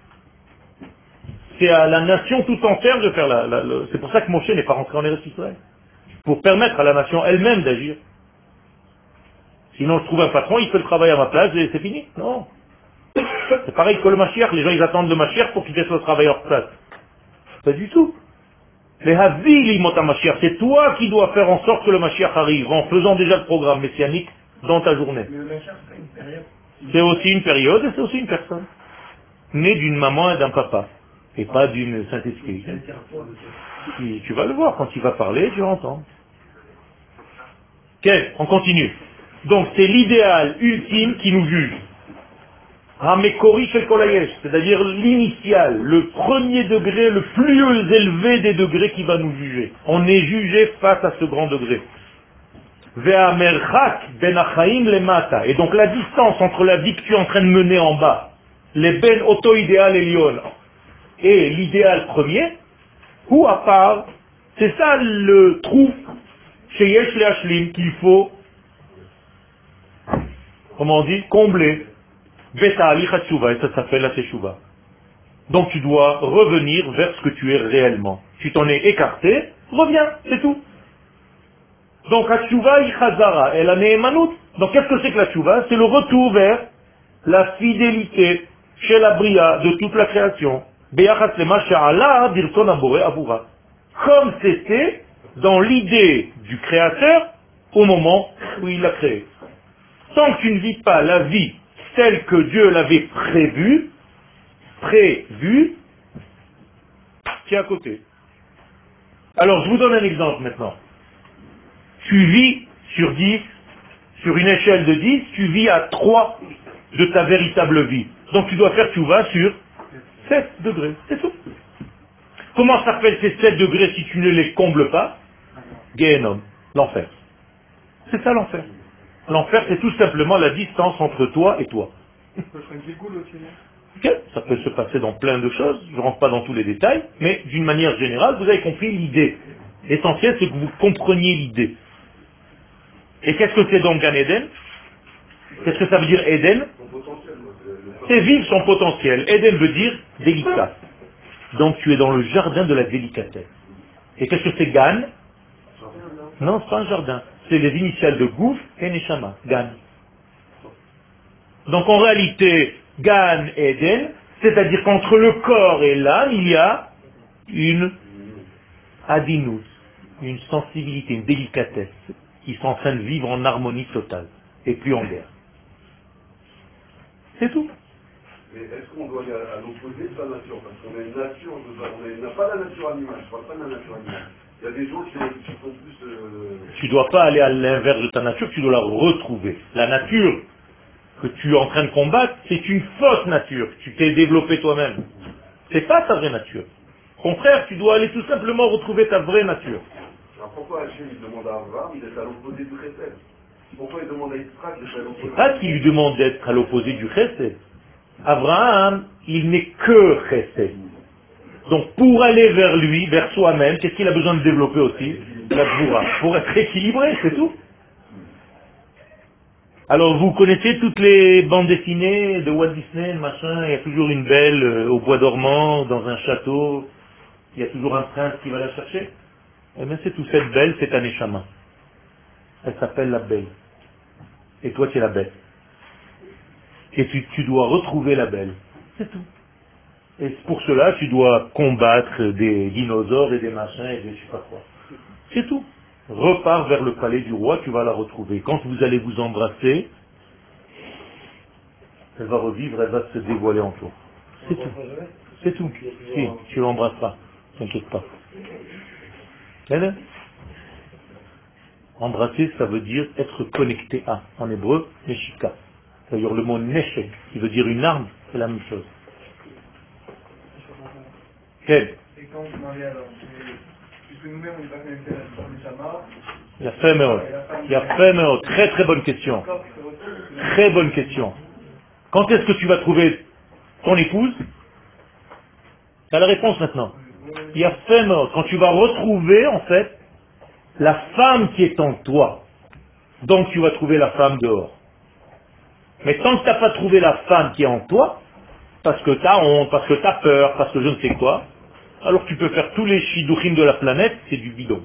C'est à la nation tout entière de faire c'est pour ça que Moshe n'est pas rentré en Eretz Israël. Pour permettre à la nation elle-même d'agir. Sinon je trouve un patron, il fait le travail à ma place et c'est fini. Non. C'est pareil que le Mashiach, les gens ils attendent le Mashiach pour qu'il fasse le travail à leur place. Pas du tout. Les Havili Mota Mashiach, c'est toi qui dois faire en sorte que le Mashiach arrive en faisant déjà le programme messianique dans ta journée. Mais le Mashiach, c'est pas une période. C'est aussi une période et c'est aussi une personne. Née d'une maman et d'un papa. Et pas d'une Saint-Esprit. Tu vas le voir, quand il va parler, tu vas entendre. Ok, on continue. Donc c'est l'idéal ultime qui nous juge. Hamekori shel kol hayesh, c'est-à-dire l'initial, le premier degré, le plus élevé des degrés qui va nous juger. On est jugé face à ce grand degré. Ve'amerchak ben achaim lemata. Et donc la distance entre la vie que tu es en train de mener en bas, les ben auto idéal elion, et l'idéal premier, ou à part, c'est ça le trou chez Yesh le Hashlim qu'il faut, comment on dit, combler. Beta'ali Hatshuva, et ça s'appelle la Teshuva. Donc tu dois revenir vers ce que tu es réellement. Tu t'en es écarté, reviens, c'est tout. Donc Hatshuva Ichazara, et la Ne'emanut. Donc qu'est-ce que c'est que la Teshuva? C'est le retour vers la fidélité chez la Bria de toute la création. Beyachas lema she'ala birton haboré abura. Comme c'était dans l'idée du créateur au moment où il l'a créé. Tant que tu ne vis pas la vie telle que Dieu l'avait prévue, tu es à côté. Alors je vous donne un exemple maintenant. Tu vis sur 10, sur une échelle de 10, tu vis à 3 de ta véritable vie. Donc tu dois faire tchouva sur 7 degrés, c'est tout. Comment s'appellent ces 7 degrés si tu ne les combles pas? Gehenom, l'enfer. C'est ça l'enfer. L'enfer, c'est tout simplement la distance entre toi et toi. Okay. Ça peut se passer dans plein de choses, je ne rentre pas dans tous les détails, mais d'une manière générale, vous avez compris l'idée. L'essentiel, c'est que vous compreniez l'idée. Et qu'est-ce que c'est donc Gan Eden? Qu'est-ce que ça veut dire Eden? C'est vivre son potentiel. Eden veut dire délicat. Donc tu es dans le jardin de la délicatesse. Et qu'est-ce que c'est Gan? Non, c'est pas un jardin. C'est les initiales de Gouf et Neshama. Gan. Donc en réalité, Gan Eden, c'est-à-dire qu'entre le corps et l'âme, il y a une adinut, une sensibilité, une délicatesse. Ils sont en train de vivre en harmonie totale et plus en guerre. C'est tout. Mais est-ce qu'on doit aller à l'opposé de sa nature? Parce qu'on a une nature, on n'a pas la nature animale, je parle pas de la nature animale. Il y a des gens qui sont plus... Tu ne dois pas aller à l'inverse de ta nature, tu dois la retrouver. La nature que tu es en train de combattre, c'est une fausse nature. Tu t'es développé toi-même. C'est pas ta vraie nature. Au contraire, tu dois aller tout simplement retrouver ta vraie nature. Alors pourquoi Hachem il demande à Abraham, il est à l'opposé du Chesed? Pourquoi il demande à Yitzhak d'être à l'opposé? C'est pas qu'il lui demande d'être à l'opposé du Chesed. Abraham, il n'est que Chesed. Donc pour aller vers lui, vers soi-même, qu'est-ce qu'il a besoin de développer aussi? La Gvura. Pour être équilibré, c'est tout. Alors vous connaissez toutes les bandes dessinées de Walt Disney, machin, il y a toujours une belle au bois dormant, dans un château, il y a toujours un prince qui va la chercher. Eh bien c'est tout, cette belle, c'est un neshama. Elle s'appelle la belle. Et toi tu es la belle. Et tu dois retrouver la belle. C'est tout. Et pour cela tu dois combattre des dinosaures et des machins et des je sais pas quoi. C'est tout. Repars vers le palais du roi, tu vas la retrouver. Quand vous allez vous embrasser, elle va revivre, elle va se dévoiler en toi. C'est tout. C'est tout. Si, tu l'embrasses pas. T'inquiète pas. Embrasser, ça veut dire être connecté à. En hébreu, neshika. D'ailleurs, le mot neshek, qui veut dire une arme, c'est la même chose. Quel? Et quand vous demandez alors, puisque nous-mêmes on n'est pas connecté à la forme du Shama. Il y a fait Méod. Il y a fait Méod. Très très bonne question. Très bonne question. Quand est-ce que tu vas trouver ton épouse? Tu as la réponse maintenant. Il y a fait Méod. Quand tu vas retrouver en fait la femme qui est en toi. Donc tu vas trouver la femme dehors. Mais tant que tu n'as pas trouvé la femme qui est en toi, parce que tu as honte, parce que tu as peur, parce que je ne sais quoi, alors tu peux faire tous les shidduchim de la planète, c'est du bidon.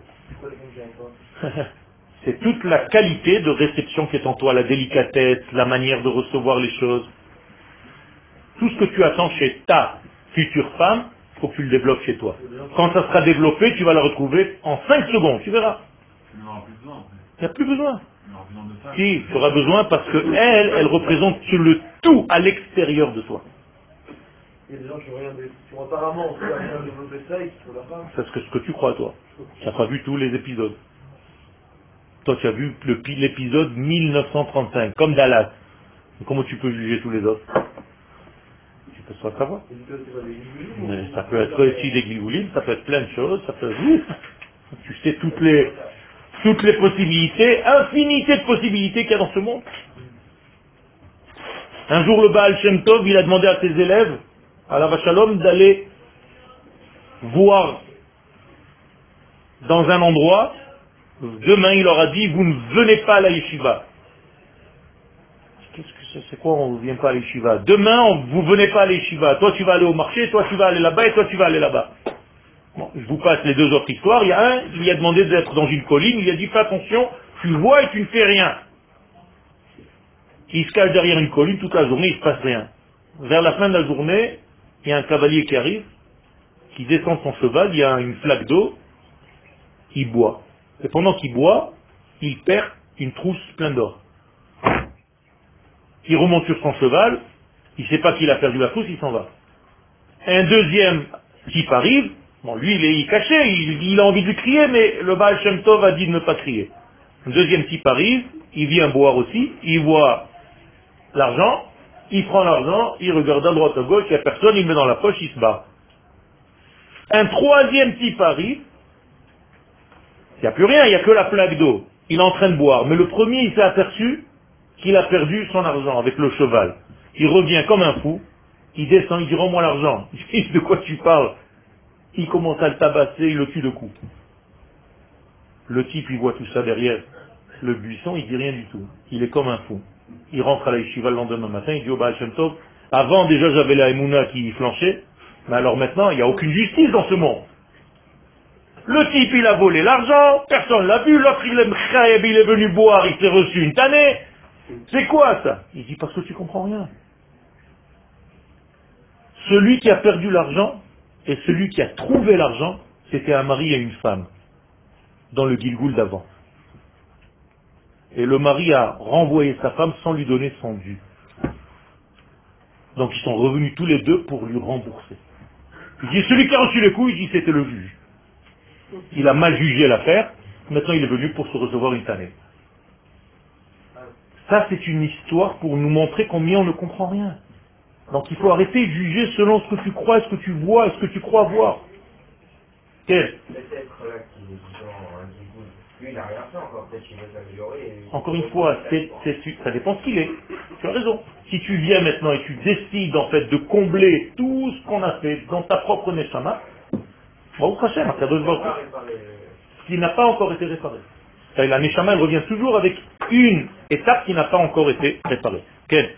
C'est toute la qualité de réception qui est en toi, la délicatesse, la manière de recevoir les choses. Tout ce que tu attends chez ta future femme, il faut que tu le développes chez toi. Quand ça sera développé, tu vas la retrouver en 5 secondes, tu verras. Il n'y a plus besoin. Si, tu auras besoin parce que elle représente le tout à l'extérieur de toi. Il y a des gens qui ont rien qui ont apparemment rien développé ça et qui font la femme. C'est ce que tu crois, toi. Tu n'as pas vu tous les épisodes. Toi, tu as vu l'épisode 1935, comme Dallas. Comment tu peux juger tous les autres? peut soit savoir. Mais ça peut être aussi des gligoulim, ça peut être plein de choses, ça peut être... Tu sais toutes les possibilités, infinité de possibilités qu'il y a dans ce monde. Un jour, le Baal Shem Tov, il a demandé à ses élèves, à la Vachalom, d'aller voir dans un endroit. Demain, il leur a dit, vous ne venez pas à la yeshiva. Qu'est-ce que c'est quoi, on ne vient pas à la yeshiva? Demain, vous ne venez pas à la yeshiva. Toi, tu vas aller au marché, toi, tu vas aller là-bas, et toi, tu vas aller là-bas. Bon, je vous passe les deux autres histoires. Il y a un, il lui a demandé d'être dans une colline, il lui a dit, fais attention, tu vois et tu ne fais rien. Il se cache derrière une colline toute la journée, il ne se passe rien. Vers la fin de la journée, il y a un cavalier qui arrive, qui descend de son cheval, il y a une flaque d'eau, il boit. Et pendant qu'il boit, il perd une trousse pleine d'or. Il remonte sur son cheval, il ne sait pas qu'il a perdu la trousse, il s'en va. Un deuxième type arrive, bon lui il est caché, il a envie de lui crier, mais le Baal Shem Tov a dit de ne pas crier. Un deuxième type arrive, il vient boire aussi, il voit l'argent, il prend l'argent, il regarde à droite à gauche, il n'y a personne, il le met dans la poche, il se barre. Un troisième type arrive, il n'y a plus rien, il n'y a que la flaque d'eau. Il est en train de boire. Mais le premier, il s'est aperçu qu'il a perdu son argent avec le cheval. Il revient comme un fou. Il descend, il dit, rends-moi l'argent. Il dit, de quoi tu parles? Il commence à le tabasser, il le tue de coups. Le type, il voit tout ça derrière le buisson, il dit rien du tout. Il est comme un fou. Il rentre à la yeshiva le lendemain matin, il dit au Baal Shem Tov, avant déjà j'avais la Emouna qui flanchait, mais alors maintenant, il n'y a aucune justice dans ce monde. Le type, il a volé l'argent, personne ne l'a vu, l'autre, il est venu boire, il s'est reçu une tannée. C'est quoi ça? Il dit, parce que tu comprends rien. Celui qui a perdu l'argent et celui qui a trouvé l'argent, c'était un mari et une femme, dans le Gilgoul d'avant. Et le mari a renvoyé sa femme sans lui donner son dû. Donc ils sont revenus tous les deux pour lui rembourser. Il dit, celui qui a reçu les coups, il dit, c'était le juge. Il a mal jugé l'affaire, maintenant il est venu pour se recevoir une tannée. Ça c'est une histoire pour nous montrer combien on ne comprend rien. Donc il faut arrêter de juger selon ce que tu crois, ce que tu vois, ce que tu crois voir. Quel? Peut-être là qui est dans un Gigoul, lui il n'a rien fait encore, peut-être qu'il veut s'améliorer. Encore une fois, ça dépend ce qu'il est. Tu as raison. Si tu viens maintenant et tu décides en fait de combler tout ce qu'on a fait dans ta propre Neshama, ce qui n'a pas encore été réparé. La Neshama, elle revient toujours avec une étape qui n'a pas encore été réparée. Quelle?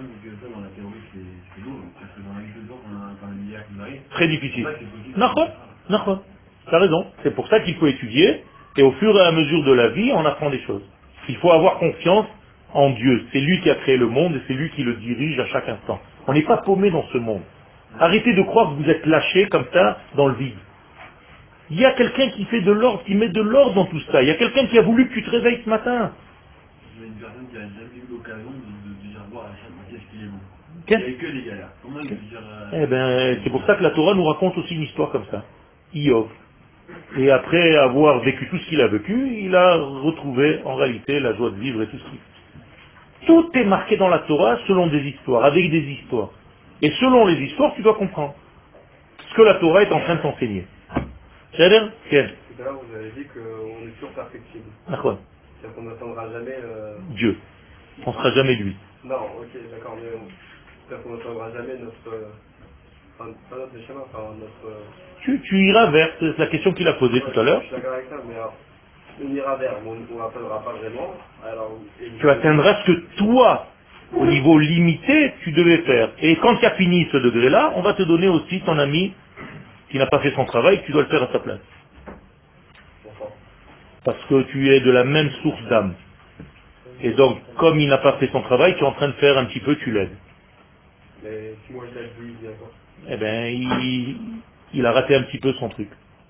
Très difficile. Tu as raison. C'est pour ça qu'il faut étudier, et au fur et à mesure de la vie, on apprend des choses. Il faut avoir confiance en Dieu. C'est lui qui a créé le monde, et c'est lui qui le dirige à chaque instant. On n'est pas paumé dans ce monde. Arrêtez de croire que vous êtes lâché comme ça dans le vide. Il y a quelqu'un qui fait de l'ordre, qui met de l'ordre dans tout ça. Il y a quelqu'un qui a voulu que tu te réveilles ce matin. Il y a une personne qui n'a jamais eu l'occasion de dire voir à chaque fois qu'est-ce qu'il est bon. Qu'est-ce? Il n'y a que des galères. Comment il peut dire... Eh bien, c'est pour ça que la Torah nous raconte aussi une histoire comme ça. Iov. Et après avoir vécu tout ce qu'il a vécu, il a retrouvé en réalité la joie de vivre et tout ce qu'il fait. Tout est marqué dans la Torah selon des histoires, avec des histoires. Et selon les histoires, tu dois comprendre ce que la Torah est en train de t'enseigner. C'est-à-dire, quel? Tout à l'heure, vous avez dit qu'on est toujours perfectible. D'accord. C'est-à-dire qu'on n'atteindra jamais... Dieu. On ne sera jamais lui. Non, ok, d'accord, mais c'est-à-dire qu'on n'atteindra jamais notre... Enfin, pas notre schéma, enfin notre... Tu iras vers, c'est la question qu'il a posée tout à l'heure. Je suis d'accord avec ça, mais alors, on ira vers, mais on n'atteindra pas vraiment. Alors, tu atteindras ce que toi, au niveau limité, tu devais faire. Et quand tu as fini ce degré-là, on va te donner aussi ton ami qui n'a pas fait son travail, tu dois le faire à sa place. Pourquoi? Parce que tu es de la même source d'âme. Et donc, comme il n'a pas fait son travail, tu es en train de faire un petit peu, tu l'aides. Mais si moi je l'aide, lui, il vient quoi? Eh bien, il a raté un petit peu son truc.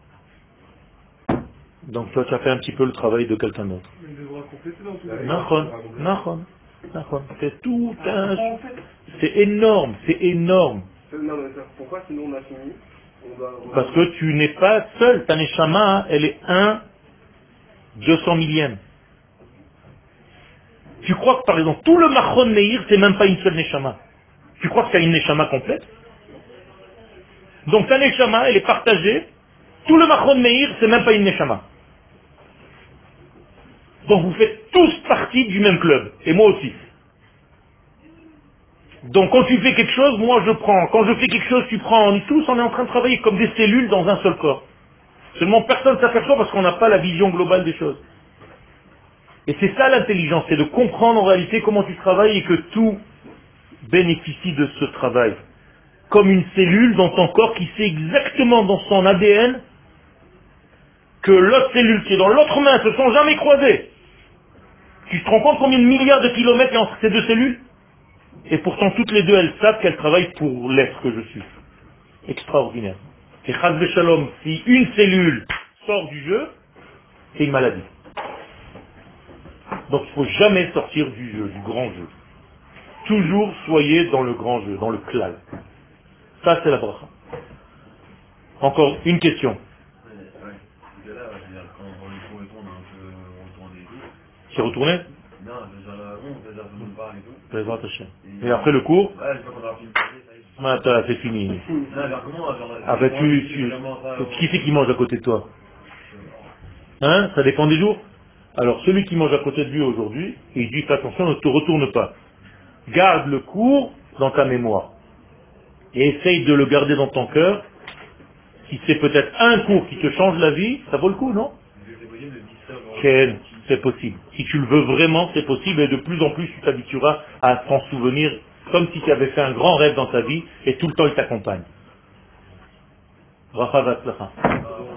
Donc toi, tu as fait un petit peu le travail de quelqu'un d'autre. Il devra compléter dans tout ça. C'est tout un... C'est énorme, c'est énorme. Non, mais pourquoi sinon on a fini? Parce que tu n'es pas seul. Ta neshama, elle est 1/200 millième. Tu crois que par exemple, tout le Machon Meir, c'est même pas une seule neshama. Tu crois que c'est une neshama complète? Donc ta neshama, elle est partagée. Tout le Machon Meir, c'est même pas une neshama. Donc vous faites tous partie du même club. Et moi aussi. Donc quand tu fais quelque chose, moi je prends. Quand je fais quelque chose, tu prends. On est tous, on est en train de travailler comme des cellules dans un seul corps. Seulement personne ne s'aperçoit parce qu'on n'a pas la vision globale des choses. Et c'est ça l'intelligence, c'est de comprendre en réalité comment tu travailles et que tout bénéficie de ce travail. Comme une cellule dans ton corps qui sait exactement dans son ADN que l'autre cellule qui est dans l'autre main ne se sont jamais croisées. Tu te rends compte combien de milliards de kilomètres il y a entre ces deux cellules? Et pourtant toutes les deux elles savent qu'elles travaillent pour l'être que je suis. Extraordinaire. Et chas v'shalom, si une cellule sort du jeu, c'est une maladie. Donc il ne faut jamais sortir du jeu, du grand jeu. Toujours soyez dans le grand jeu, dans le klal. Ça c'est la bracha. Encore une question. C'est retourné? Non, on parle et tout. Et après le cours? Ouais, je crois qu'on a fini. C'est fini. Non, alors comment Ah ben qui c'est qui mange à côté de toi? Hein? Ça dépend des jours. Alors celui qui mange à côté de lui aujourd'hui, il dit fais attention, ne te retourne pas. Garde le cours dans ta mémoire. Et essaye de le garder dans ton cœur. Si c'est peut-être un cours qui te change la vie, ça vaut le coup, non? Ken, c'est possible. Si tu le veux vraiment, c'est possible et de plus en plus tu t'habitueras à t'en souvenir comme si tu avais fait un grand rêve dans ta vie et tout le temps il t'accompagne. Bracha v'atzlacha.